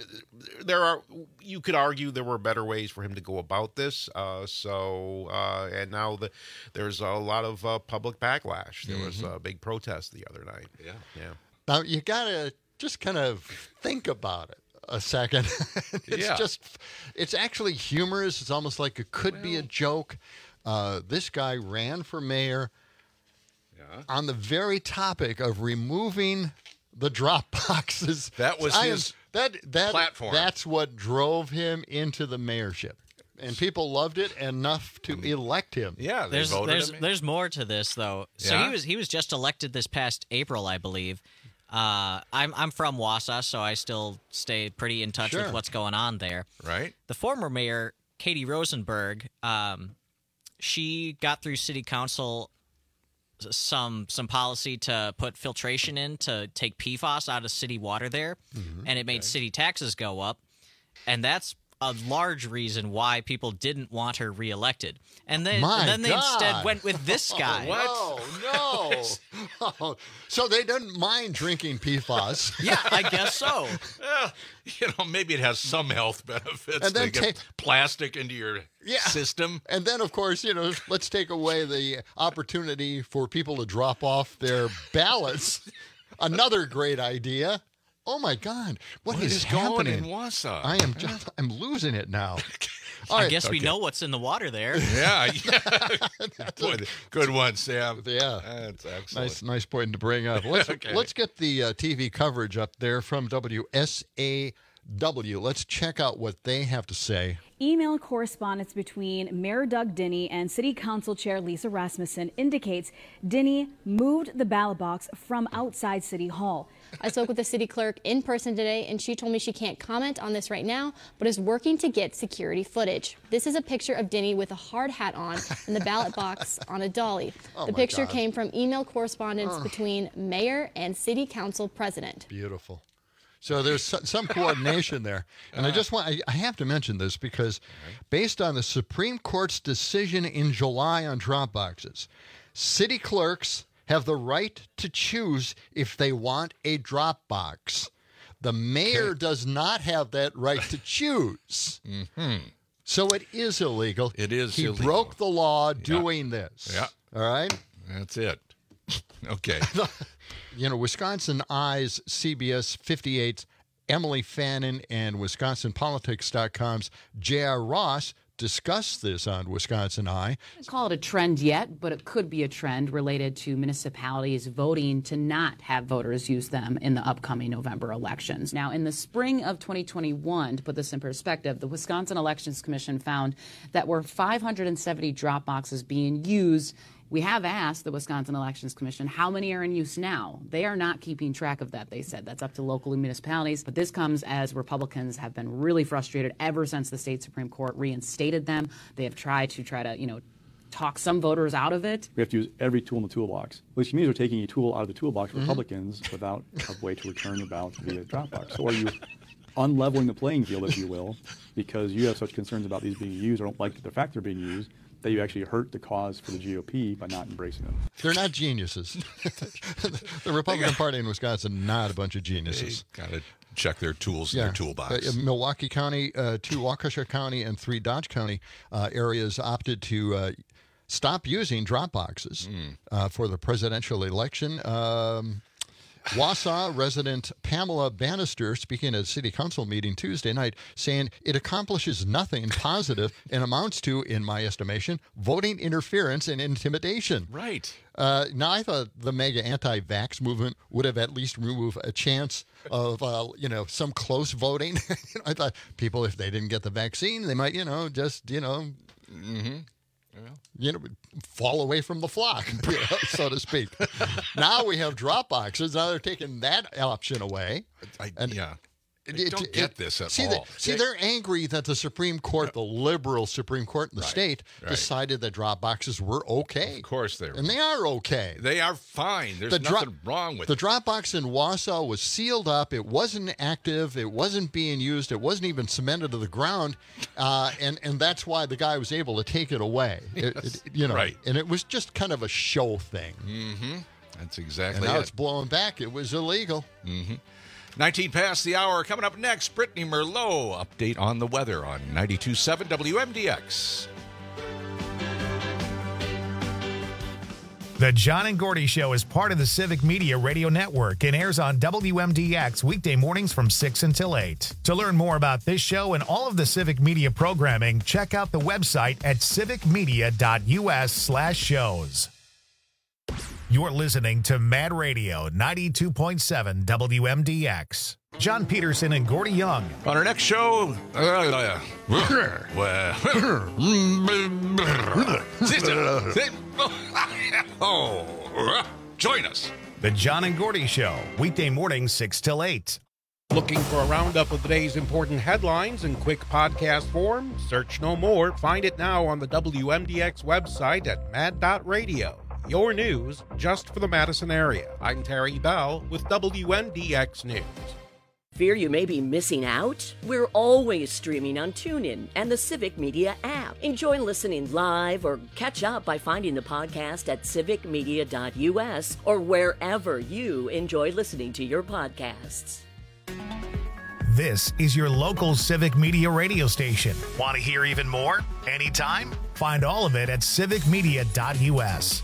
there are you could argue there were better ways for him to go about this. Uh, so uh, and now the, there's a lot of uh, public backlash. There was Mm-hmm. a big protest the other night. Yeah. Yeah. Now, you got to just kind of think about it a second. It's Yeah. just, it's actually humorous. It's almost like it could be a joke. Uh, this guy ran for mayor Yeah. on the very topic of removing the drop boxes. That was I am- his that, that, platform. That's what drove him into the mayorship. And people loved it enough to elect him. Yeah, they There's voted there's him in. there's more to this though. So Yeah? he was he was just elected this past April, I believe. Uh, I'm I'm from Wausau, so I still stay pretty in touch Sure. with what's going on there. Right. The former mayor, Katie Rosenberg, um, she got through city council some some policy to put filtration in to take P F A S out of city water there, Mm-hmm. and it made city taxes go up, and that's a large reason why people didn't want her reelected. And then, My and then they God. instead went with this guy. Oh, no, no. So they didn't mind drinking P F A S. Yeah, I guess so. Well, you know, maybe it has some health benefits And then to get ta- plastic into your Yeah. system. And then, of course, you know, let's take away the opportunity for people to drop off their ballots. Another great idea. Oh my God, What is, is going happening? in Wausau? I am just, I'm losing it now. All I right. guess we okay. know what's in the water there. Yeah, yeah. Boy, good one, Sam. Yeah. That's excellent. Nice, nice point to bring up. Let's Okay. let's get the uh, T V coverage up there from W S A W. Let's check out what they have to say. Email correspondence between Mayor Doug Dinney and City Council Chair Lisa Rasmussen indicates Dinney moved the ballot box from outside City Hall. I spoke with the city clerk in person today, and she told me she can't comment on this right now, but is working to get security footage. This is a picture of Dinney with a hard hat on and the ballot box on a dolly. Oh the my picture God. came from email correspondence Ugh. between mayor and city council president. Beautiful. So there's some coordination there. And I just want, I have to mention this because based on the Supreme Court's decision in July on drop boxes, city clerks have the right to choose if they want a drop box. The mayor okay. does not have that right to choose. mm-hmm. So it is illegal. It is he illegal. He broke the law doing yeah. this. Yeah. All right? That's it. Okay. You know, Wisconsin Eye's C B S fifty-eight's Emily Fannin and Wisconsin Politics dot com's J R. Ross discussed this on Wisconsin Eye. I wouldn't call it a trend yet, but it could be a trend related to municipalities voting to not have voters use them in the upcoming November elections. Now, in the spring of twenty twenty-one, to put this in perspective, the Wisconsin Elections Commission found that were five hundred seventy drop boxes being used. We have asked the Wisconsin Elections Commission how many are in use now. They are not keeping track of that, they said. That's up to local municipalities. But this comes as Republicans have been really frustrated ever since the state Supreme Court reinstated them. They have tried to try to, you know, talk some voters out of it. We have to use every tool in the toolbox, which means we're taking a tool out of the toolbox for mm-hmm. Republicans without a way to return your ballot via Dropbox. So are you unleveling the playing field, if you will, because you have such concerns about these being used or don't like the fact they're being used, that you actually hurt the cause for the G O P by not embracing them. They're not geniuses. The Republican Party in Wisconsin, not a bunch of geniuses. Got to check their tools yeah. in their toolbox. Uh, Milwaukee County, uh, two Waukesha County, and three Dodge County uh, areas opted to uh, stop using drop boxes mm. uh, for the presidential election. Um, Wausau resident Pamela Bannister speaking at a city council meeting Tuesday night saying it accomplishes nothing positive and amounts to, in my estimation, voting interference and intimidation. Right. Uh, now, I thought the mega anti-vax movement would have at least removed a chance of, uh, you know, some close voting. You know, I thought people, if they didn't get the vaccine, they might, you know, just, you know, mm-hmm. Yeah. You know, fall away from the flock, you know, so to speak. Now we have drop boxes. Now they're taking that option away. I, and yeah. I it, don't it, get it, this at see all. The, see, they, they're angry that the Supreme Court, the liberal Supreme Court in the right, state, right. decided that drop boxes were okay. Of course they were. And they are okay. They are fine. There's the nothing dro- wrong with the it. The drop box in Wausau was sealed up. It wasn't active. It wasn't being used. It wasn't even cemented to the ground. Uh, and, and that's why the guy was able to take it away. It, yes. it, you know, right. And it was just kind of a show thing. Mm-hmm. That's exactly and now it. it's blowing back. It was illegal. Mm-hmm. nineteen past the hour. Coming up next, Brittany Merlot. Update on the weather on ninety-two point seven W M D X. The John and Gordy Show is part of the Civic Media Radio Network and airs on W M D X weekday mornings from six until eight. To learn more about this show and all of the Civic Media programming, check out the website at civicmedia.us slash shows. You're listening to Mad Radio ninety-two point seven W M D X. John Peterson and Gordy Young. On our next show, uh, oh, join us. The John and Gordy Show, weekday mornings six till eight. Looking for a roundup of the day's important headlines in quick podcast form? Search no more. Find it now on the W M D X website at mad dot radio. Your news just for the Madison area. I'm Terry Bell with W M D X News. Fear you may be missing out? We're always streaming on TuneIn and the Civic Media app. Enjoy listening live or catch up by finding the podcast at civic media dot U S or wherever you enjoy listening to your podcasts. This is your local Civic Media radio station. Want to hear even more? Anytime? Find all of it at civic media dot U S.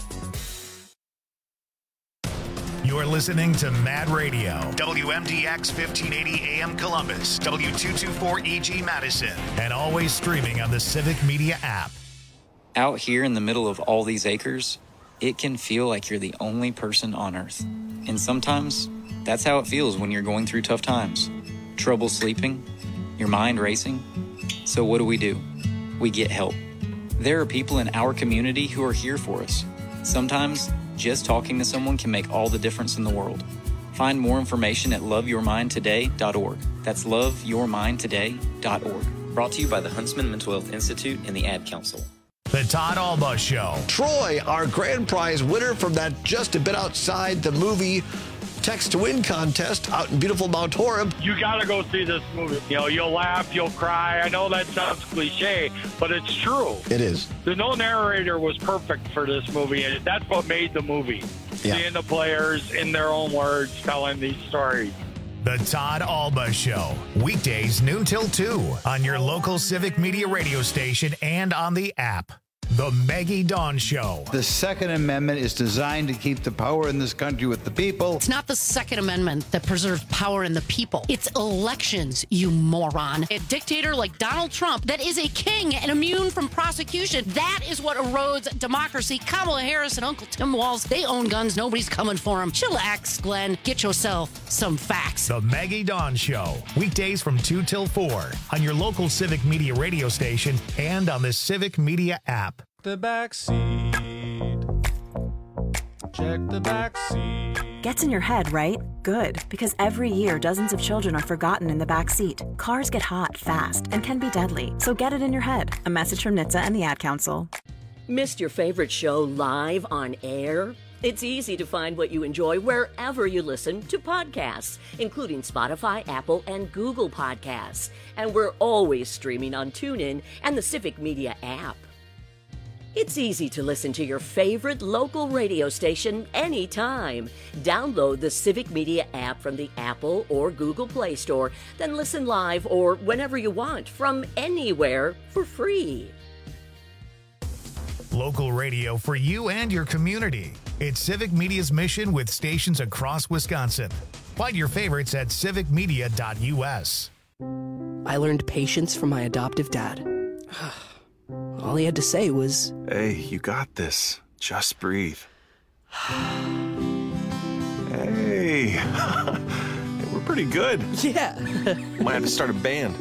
You're listening to Mad Radio, W M D X fifteen eighty A M Columbus, W two twenty-four E G Madison, and always streaming on the Civic Media app. Out here in the middle of all these acres, it can feel like you're the only person on Earth. And sometimes, that's how it feels when you're going through tough times. Trouble sleeping, your mind racing. So what do we do? We get help. There are people in our community who are here for us. Sometimes, just talking to someone can make all the difference in the world. Find more information at love your mind today dot org. That's love your mind today dot org. Brought to you by the Huntsman Mental Health Institute and the Ad Council. The Todd Alba Show. Troy, our grand prize winner from that Just a Bit Outside the movie text to win contest out in beautiful Mount Horeb. You got to go see this movie. You know, you'll laugh, you'll cry. I know that sounds cliche, but it's true. It is. The no narrator was perfect for this movie, and that's what made the movie. Yeah. Seeing the players in their own words telling these stories. The Todd Alba Show, weekdays noon till two on your local Civic Media radio station and on the app. The Maggie Dawn Show. The Second Amendment is designed to keep the power in this country with the people. It's not the Second Amendment that preserves power in the people. It's elections, you moron. A dictator like Donald Trump that is a king and immune from prosecution. That is what erodes democracy. Kamala Harris and Uncle Tim Walz, they own guns. Nobody's coming for them. Chillax, Glenn. Get yourself some facts. The Maggie Dawn Show, weekdays from two till four on your local Civic Media radio station and on the Civic Media app. The back seat. Check the back seat. Gets in your head, right? Good, because every year dozens of children are forgotten in the back seat. Cars get hot fast and can be deadly, so get it in your head. A message from N H T S A and the Ad Council. Missed your favorite show live on air? It's easy to find what you enjoy wherever you listen to podcasts, including Spotify, Apple, and Google Podcasts. And we're always streaming on TuneIn and the Civic Media app. It's easy to listen to your favorite local radio station anytime. Download the Civic Media app from the Apple or Google Play Store, then listen live or whenever you want from anywhere for free. Local radio for you and your community. It's Civic Media's mission with stations across Wisconsin. Find your favorites at civic media dot u s. I learned patience from my adoptive dad. All he had to say was, "Hey, you got this. Just breathe." Hey, we're pretty good. Yeah. Might have to start a band.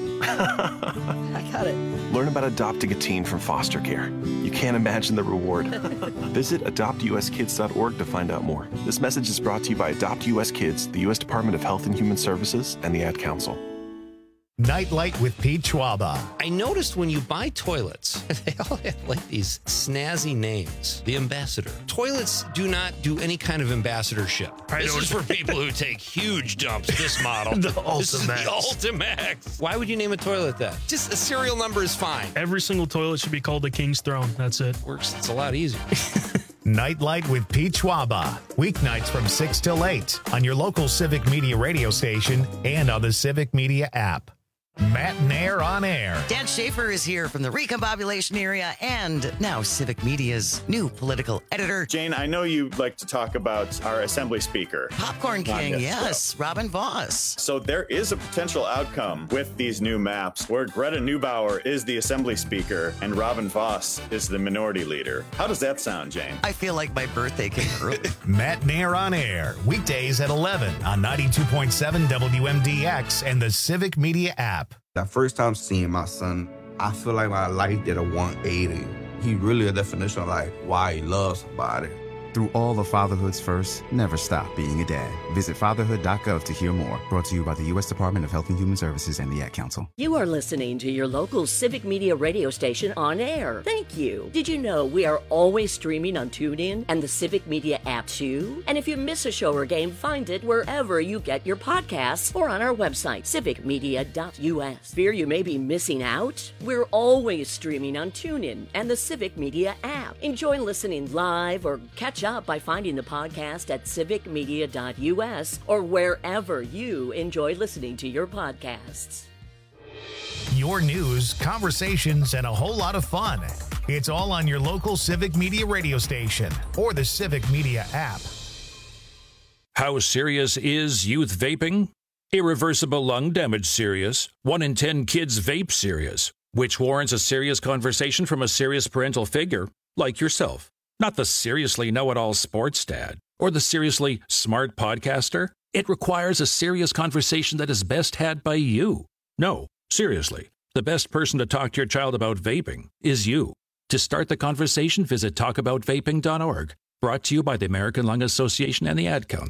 I got it. Learn about adopting a teen from foster care. You can't imagine the reward. Visit adopt u s kids dot org to find out more. This message is brought to you by Adopt U S Kids, the U S Department of Health and Human Services, and the Ad Council. Nightlight with Pete Schwaba. I noticed when you buy toilets, they all have like these snazzy names. The Ambassador. Toilets do not do any kind of ambassadorship. I this don't- is for people who take huge dumps. This model. The This is the Ultimax. Ultimax. Why would you name a toilet that? Just a serial number is fine. Every single toilet should be called the King's Throne. That's it. Works. It's a lot easier. Nightlight with Pete Schwaba. Weeknights from six till eight on your local Civic Media radio station and on the Civic Media app. Matt Nair on air. Dan Schaefer is here from the Recombobulation area and now Civic Media's new political editor. Jane, I know you like to talk about our Assembly Speaker. Popcorn King, Tanya yes, Stroh. Robin Voss. So there is a potential outcome with these new maps where Greta Neubauer is the Assembly Speaker and Robin Voss is the Minority Leader. How does that sound, Jane? I feel like my birthday came early. Matt Nair on air. Weekdays at eleven on ninety-two point seven W M D X and the Civic Media app. That first time seeing my son, I feel like my life did a one eighty. He really a definition of like why he loves somebody. Through all of fatherhood's first, never stop being a dad. Visit fatherhood dot gov to hear more. Brought to you by the U S Department of Health and Human Services and the Ad Council. You are listening to your local Civic Media radio station on air. Thank you. Did you know we are always streaming on TuneIn and the Civic Media app too? And if you miss a show or game, find it wherever you get your podcasts or on our website, civic media dot u s. Fear you may be missing out? We're always streaming on TuneIn and the Civic Media app. Enjoy listening live or catch up by finding the podcast at civic media dot u s or wherever you enjoy listening to your podcasts. Your news, conversations, and a whole lot of fun. It's all on your local Civic Media radio station or the Civic Media app. How serious is youth vaping? Irreversible lung damage serious. One in ten kids vape serious, which warrants a serious conversation from a serious parental figure like yourself. Not the seriously know-it-all sports dad or the seriously smart podcaster. It requires a serious conversation that is best had by you. No, seriously, the best person to talk to your child about vaping is you. To start the conversation, visit talk about vaping dot org. Brought to you by the American Lung Association and the Ad Council.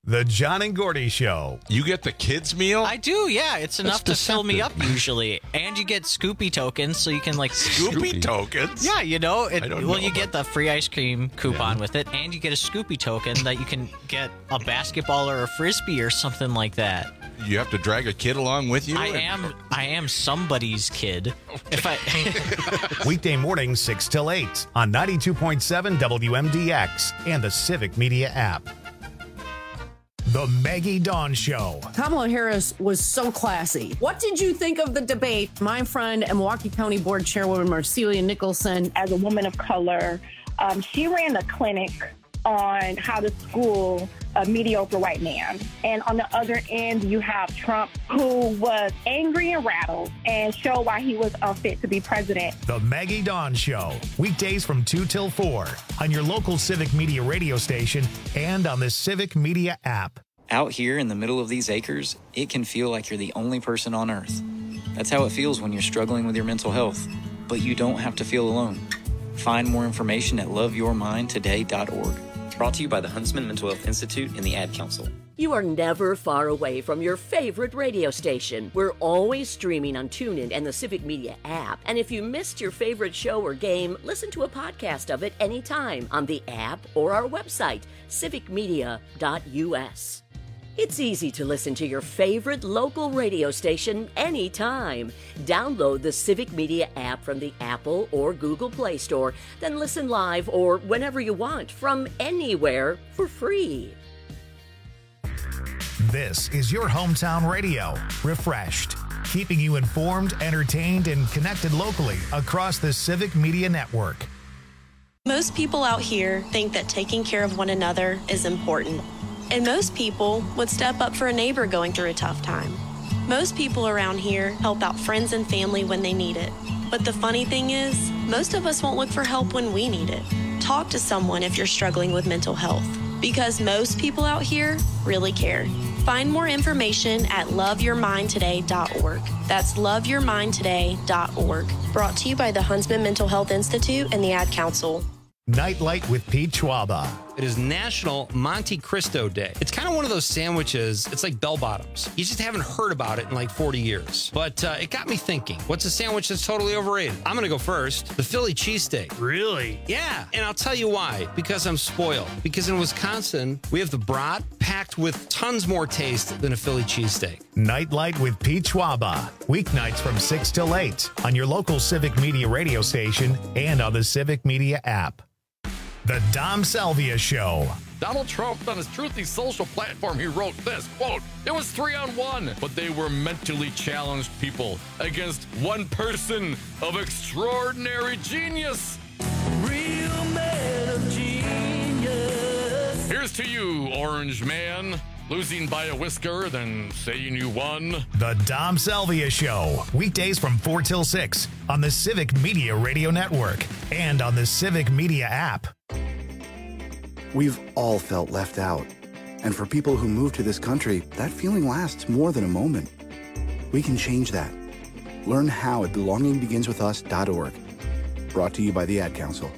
The John and Gordy Show. You get the kids' meal? I do, yeah. It's enough to fill me up usually. And you get Scoopy tokens, so you can like... Scoopy, Scoopy. tokens? Yeah, you know. It, I don't well, know you get the free ice cream coupon yeah. with it, and you get a Scoopy token that you can get a basketball or a Frisbee or something like that. You have to drag a kid along with you? I am I am somebody's kid. Okay. If I Weekday mornings six till eight on ninety-two point seven W M D X and the Civic Media app. The Maggie Dawn Show. Kamala Harris was so classy. What did you think of the debate? My friend and Milwaukee County Board Chairwoman Marcelia Nicholson. As a woman of color, um, she ran a clinic on how to school a mediocre white man. And on the other end, you have Trump, who was angry and rattled and showed why he was unfit to be president. The Maggie Dawn Show, weekdays from two till four on your local Civic Media radio station and on the Civic Media app. Out here in the middle of these acres, it can feel like you're the only person on Earth. That's how it feels when you're struggling with your mental health. But you don't have to feel alone. Find more information at love your mind today dot org. Brought to you by the Huntsman Mental Health Institute and the Ad Council. You are never far away from your favorite radio station. We're always streaming on TuneIn and the Civic Media app. And if you missed your favorite show or game, listen to a podcast of it anytime on the app or our website, civic media dot U S. It's easy to listen to your favorite local radio station anytime. Download the Civic Media app from the Apple or Google Play Store, then listen live or whenever you want from anywhere for free. This is your hometown radio, refreshed, keeping you informed, entertained, and connected locally across the Civic Media Network. Most people out here think that taking care of one another is important. And most people would step up for a neighbor going through a tough time. Most people around here help out friends and family when they need it. But the funny thing is, most of us won't look for help when we need it. Talk to someone if you're struggling with mental health, because most people out here really care. Find more information at love your mind today dot org. That's love your mind today dot org. Brought to you by the Huntsman Mental Health Institute and the Ad Council. Nightlight with Pete Schwaba. It is National Monte Cristo Day. It's kind of one of those sandwiches. It's like bell bottoms. You just haven't heard about it in like forty years. But uh, it got me thinking, what's a sandwich that's totally overrated? I'm going to go first. The Philly cheesesteak. Really? Yeah. And I'll tell you why. Because I'm spoiled. Because in Wisconsin, we have the brat packed with tons more taste than a Philly cheesesteak. Nightlight with Pete Schwaba. Weeknights from six till eight on your local Civic Media radio station and on the Civic Media app. The Dom Salvia Show. Donald Trump, on his Truthy social platform, he wrote this, quote, "It was three on one, but they were mentally challenged people against one person of extraordinary genius." Real man of genius. Here's to you, Orange Man. Losing by a whisker, then saying you won. The Dom Salvia Show. Weekdays from four till six on the Civic Media Radio Network and on the Civic Media app. We've all felt left out. And for people who move to this country, that feeling lasts more than a moment. We can change that. Learn how at belonging begins with us dot org. Brought to you by the Ad Council.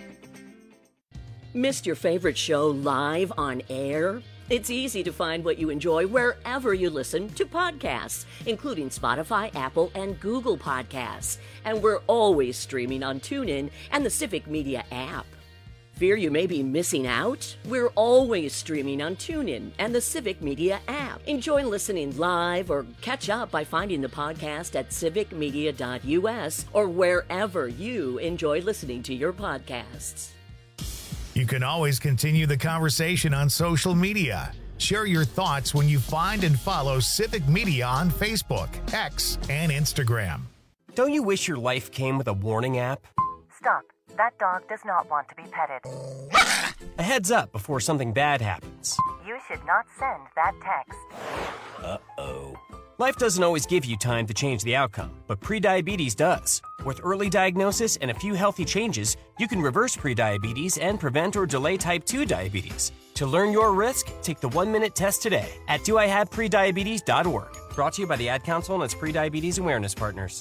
Missed your favorite show live on air? It's easy to find what you enjoy wherever you listen to podcasts, including Spotify, Apple, and Google Podcasts. And we're always streaming on TuneIn and the Civic Media app. Fear you may be missing out? We're always streaming on TuneIn and the Civic Media app. Enjoy listening live or catch up by finding the podcast at civic media dot U S or wherever you enjoy listening to your podcasts. You can always continue the conversation on social media. Share your thoughts when you find and follow Civic Media on Facebook, X, and Instagram. Don't you wish your life came with a warning app? Stop. That dog does not want to be petted. A heads up before something bad happens. You should not send that text. Uh-oh. Life doesn't always give you time to change the outcome, but prediabetes does. With early diagnosis and a few healthy changes, you can reverse prediabetes and prevent or delay type two diabetes. To learn your risk, take the one-minute test today at do I have prediabetes dot org. Brought to you by the Ad Council and its prediabetes awareness partners.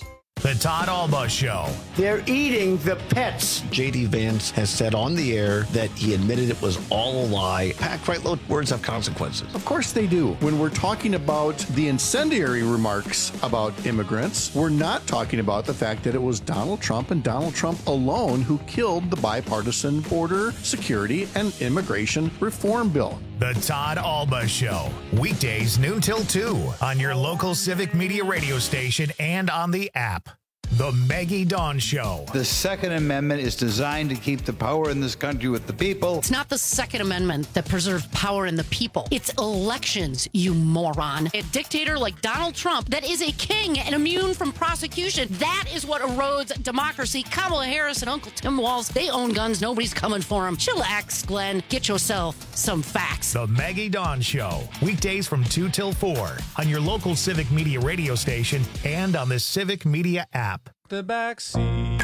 The Todd Alba Show. They're eating the pets. J D. Vance has said on the air that he admitted it was all a lie. Packed right low, words have consequences. Of course they do. When we're talking about the incendiary remarks about immigrants, we're not talking about the fact that it was Donald Trump and Donald Trump alone who killed the bipartisan border security and immigration reform bill. The Todd Alba Show. Weekdays noon till two on your local Civic Media radio station and on the app. The Maggie Dawn Show. The Second Amendment is designed to keep the power in this country with the people. It's not the Second Amendment that preserves power in the people. It's elections, you moron. A dictator like Donald Trump that is a king and immune from prosecution. That is what erodes democracy. Kamala Harris and Uncle Tim Walz, they own guns. Nobody's coming for them. Chillax, Glenn. Get yourself some facts. The Maggie Dawn Show. Weekdays from two till four on your local Civic Media radio station and on the Civic Media app. The back seat.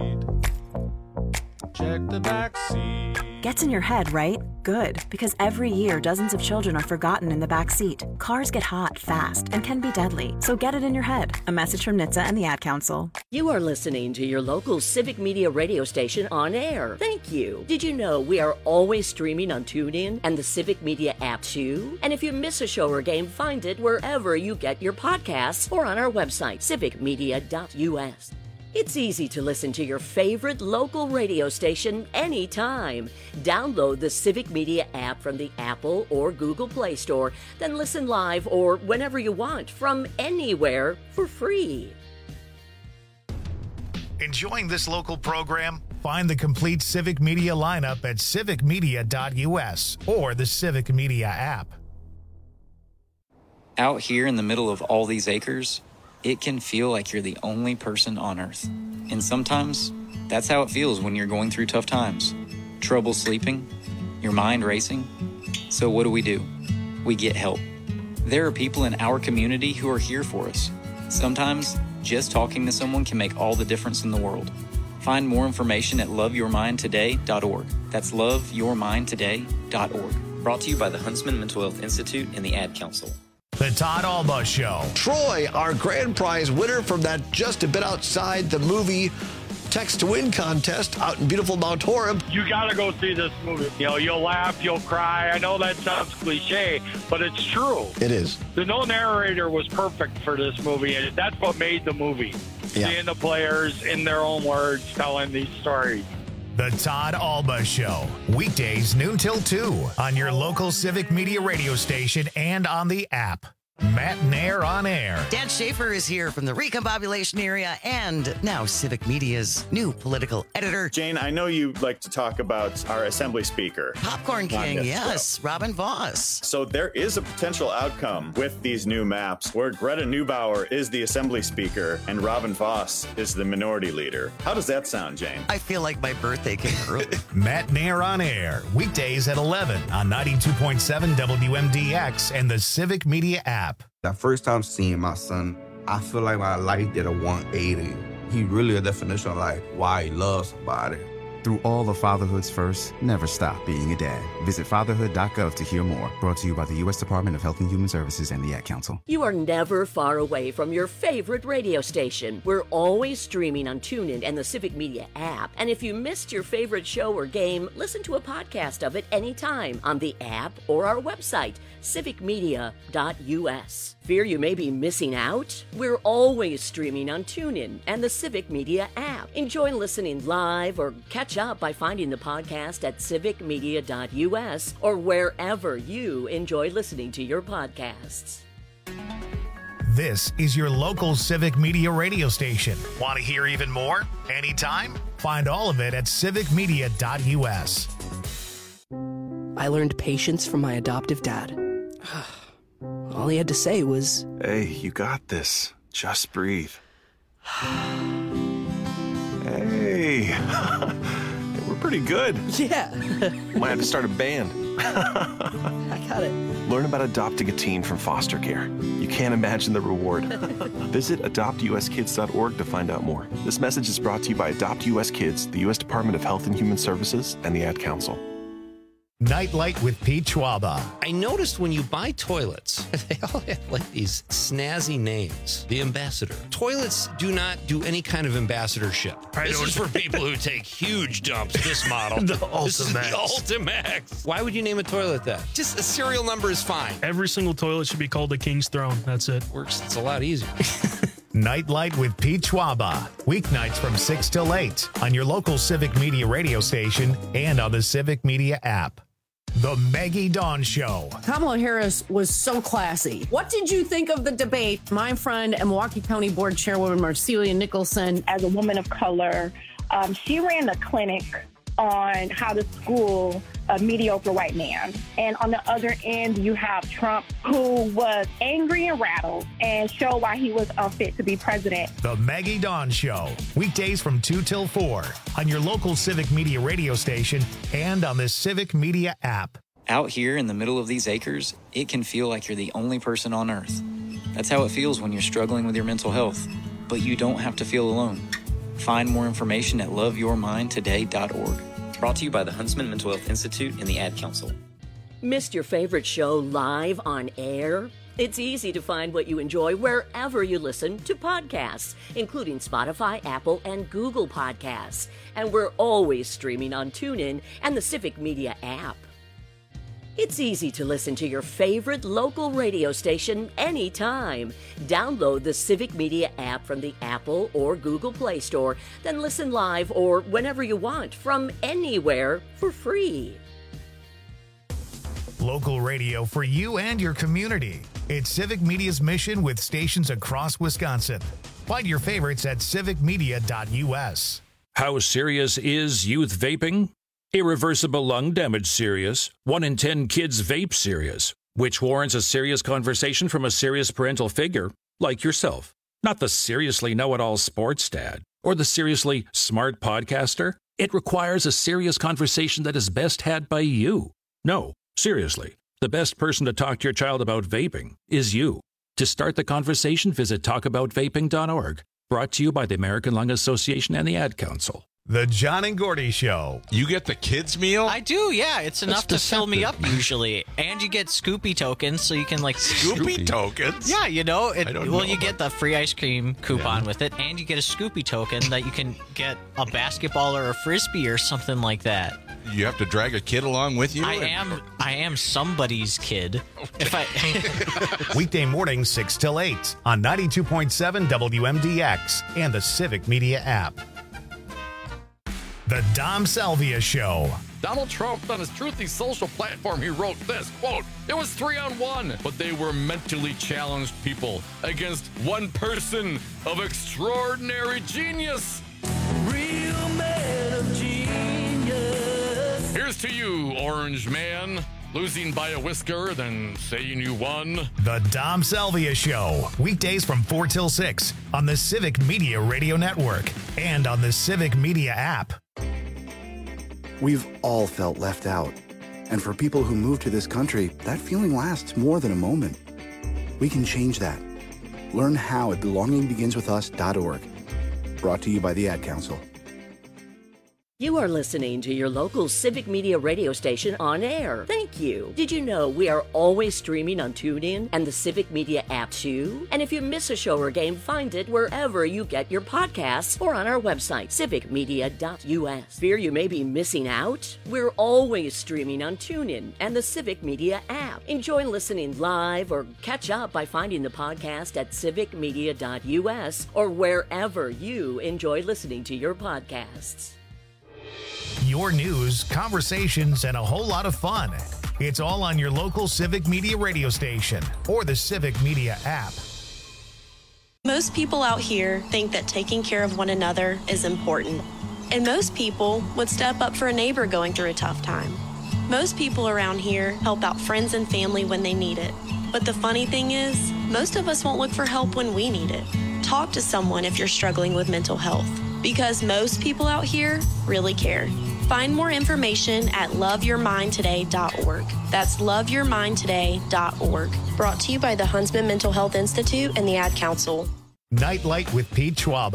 Check the back seat. Gets in your head, right? Good, because every year dozens of children are forgotten in the back seat. Cars get hot fast and can be deadly, so get it in your head. A message from N H T S A and the Ad Council. You are listening to your local Civic Media radio station on air. Thank you. Did you know we are always streaming on TuneIn and the Civic Media app too? And if you miss a show or game, find it wherever you get your podcasts or on our website, civic media dot U S. It's easy to listen to your favorite local radio station anytime. Download the Civic Media app from the Apple or Google Play Store, then listen live or whenever you want from anywhere for free. Enjoying this local program? Find the complete Civic Media lineup at civic media dot U S or the Civic Media app. Out here in the middle of all these acres, it can feel like you're the only person on Earth. And sometimes, that's how it feels when you're going through tough times. Trouble sleeping, your mind racing. So what do we do? We get help. There are people in our community who are here for us. Sometimes, just talking to someone can make all the difference in the world. Find more information at love your mind today dot org. That's love your mind today dot org. Brought to you by the Huntsman Mental Health Institute and the Ad Council. The Todd Alba Show. Troy, our grand prize winner from that Just a Bit Outside the Movie Text to Win contest out in beautiful Mount Horeb. You got to go see this movie. You know, you'll laugh, you'll cry. I know that sounds cliche, but it's true. It is. The no narrator was perfect for this movie, and that's what made the movie. Yeah. Seeing the players in their own words telling these stories. The Todd Alba Show. Weekdays noon till two on your local Civic Media radio station and on the app. Matt Nair on air. Dan Schaefer is here from the Recombobulation area and now Civic Media's new political editor. Jane, I know you like to talk about our Assembly Speaker. Popcorn King, yes, Robin Voss. So there is a potential outcome with these new maps where Greta Neubauer is the Assembly Speaker and Robin Voss is the Minority Leader. How does that sound, Jane? I feel like my birthday came early. Matt Nair on air. Weekdays at eleven on ninety-two point seven W M D X and the Civic Media app. That first time seeing my son, I feel like my life did a one eighty. He really a definition of like why he loves somebody. Through all of fatherhood's first, never stop being a dad. Visit fatherhood dot gov to hear more. Brought to you by the U S Department of Health and Human Services and the Ad Council. You are never far away from your favorite radio station. We're always streaming on TuneIn and the Civic Media app. And if you missed your favorite show or game, listen to a podcast of it anytime on the app or our website, civic media dot U S. Fear you may be missing out? We're always streaming on TuneIn and the Civic Media app. Enjoy listening live or catch up by finding the podcast at civic media dot U S or wherever you enjoy listening to your podcasts. This is your local Civic Media radio station. Want to hear even more? Anytime? Find all of it at civic media dot U S. I learned patience from my adoptive dad. All he had to say was, "Hey, you got this. Just breathe." Hey, we're pretty good. Yeah. Might have to start a band. I got it. Learn about adopting a teen from foster care. You can't imagine the reward. Visit adopt U S kids dot org to find out more. This message is brought to you by Adopt U S Kids, the U S Department of Health and Human Services, and the Ad Council. Nightlight with Pete Schwaba. I noticed when you buy toilets, they all have like these snazzy names. The Ambassador. Toilets do not do any kind of ambassadorship. I this don't is for people who take huge dumps. This model. The This is the Ultimax. Ultimax. Why would you name a toilet that? Just a serial number is fine. Every single toilet should be called a King's Throne. That's it. Works. It's a lot easier. Nightlight with Pete Schwaba. Weeknights from six till eight on your local Civic Media radio station and on the Civic Media app. The Maggie Dawn Show. Kamala Harris was so classy. What did you think of the debate? My friend and Milwaukee County Board Chairwoman Marcelia Nicholson. As a woman of color, um, she ran a clinic on how to school a mediocre white man. And on the other end, you have Trump, who was angry and rattled and showed why he was unfit to be president. The Maggie Dawn Show. Weekdays from two till four on your local Civic Media radio station and on the Civic Media app. Out here in the middle of these acres, it can feel like you're the only person on Earth. That's how it feels when you're struggling with your mental health. But you don't have to feel alone. Find more information at love your mind today dot org. Brought to you by the Huntsman Mental Health Institute and the Ad Council. Missed your favorite show live on air? It's easy to find what you enjoy wherever you listen to podcasts, including Spotify, Apple, and Google Podcasts. And we're always streaming on TuneIn and the Civic Media app. It's easy to listen to your favorite local radio station anytime. Download the Civic Media app from the Apple or Google Play Store, then listen live or whenever you want from anywhere for free. Local radio for you and your community. It's Civic Media's mission with stations across Wisconsin. Find your favorites at civic media dot u s. How serious is youth vaping? Irreversible lung damage serious. One in ten kids vape serious, which warrants a serious conversation from a serious parental figure like yourself. Not the seriously know-it-all sports dad or the seriously smart podcaster. It requires a serious conversation that is best had by you. No, seriously, the best person to talk to your child about vaping is you. To start the conversation, visit talk about vaping dot org. Brought to you by the American Lung Association and the Ad Council. The John and Gordy Show. You get the kids' meal? I do, yeah. It's enough to fill me up usually. And you get Scoopy tokens, so you can like... Scoopy tokens? Yeah, you know. It, I don't well, know you about- get the free ice cream coupon Yeah. with it, and you get a Scoopy token that you can get a basketball or a Frisbee or something like that. You have to drag a kid along with you? I am I am somebody's kid. If I Weekday mornings six till eight on ninety-two point seven W M D X and the Civic Media app. The Dom Salvia Show. Donald Trump, on his Truthy social platform, he wrote this, quote, "It was three on one, but they were mentally challenged people against one person of extraordinary genius." Real man of genius. Here's to you, Orange Man. Losing by a whisker, then saying you won. The Dom Salvia Show. Weekdays from four till six on the Civic Media Radio Network and on the Civic Media app. We've all felt left out. And for people who move to this country, that feeling lasts more than a moment. We can change that. Learn how at belonging begins with us dot org. Brought to you by the Ad Council. You are listening to your local Civic Media radio station on air. Thank you. Did you know we are always streaming on TuneIn and the Civic Media app too? And if you miss a show or game, find it wherever you get your podcasts or on our website, civic media dot u s. Fear you may be missing out? We're always streaming on TuneIn and the Civic Media app. Enjoy listening live or catch up by finding the podcast at civic media dot u s or wherever you enjoy listening to your podcasts. Your news, conversations, and a whole lot of fun. It's all on your local Civic Media radio station or the Civic Media app. Most people out here think that taking care of one another is important. And most people would step up for a neighbor going through a tough time. Most people around here help out friends and family when they need it. But the funny thing is, most of us won't look for help when we need it. Talk to someone if you're struggling with mental health, because most people out here really care. Find more information at love your mind today dot org. That's love your mind today dot org. Brought to you by the Huntsman Mental Health Institute and the Ad Council. Nightlight with Pete Schwaba.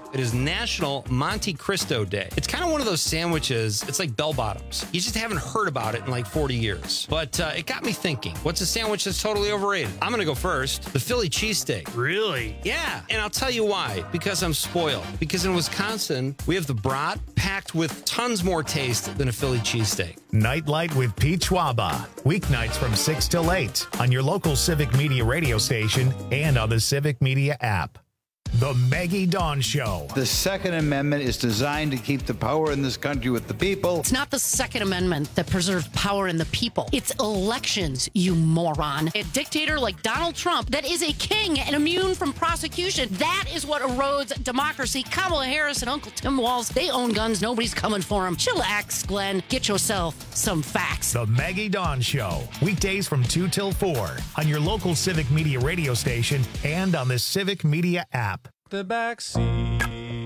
It is National Monte Cristo Day. It's kind of one of those sandwiches, it's like bell bottoms. You just haven't heard about it in like forty years. But uh, it got me thinking, what's a sandwich that's totally overrated? I'm going to go first. The Philly cheesesteak. Really? Yeah. And I'll tell you why. Because I'm spoiled. Because in Wisconsin, we have the brat packed with tons more taste than a Philly cheesesteak. Nightlight with Pete Schwaba. Weeknights from six till eight on your local Civic Media radio station and on the Civic Media app. The Maggie Dawn Show. The Second Amendment is designed to keep the power in this country with the people. It's not the Second Amendment that preserves power in the people. It's elections, you moron. A dictator like Donald Trump that is a king and immune from prosecution. That is what erodes democracy. Kamala Harris and Uncle Tim Walz, they own guns. Nobody's coming for them. Chillax, Glenn. Get yourself some facts. The Maggie Dawn Show. Weekdays from two till four on your local Civic Media radio station and on the Civic Media app. The back seat.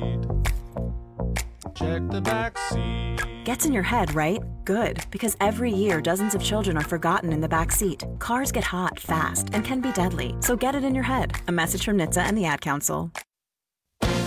Check the back seat. Gets in your head, right? Good, because every year dozens of children are forgotten in the back seat. Cars get hot fast and can be deadly, so get it in your head. A message from N H T S A and the Ad Council.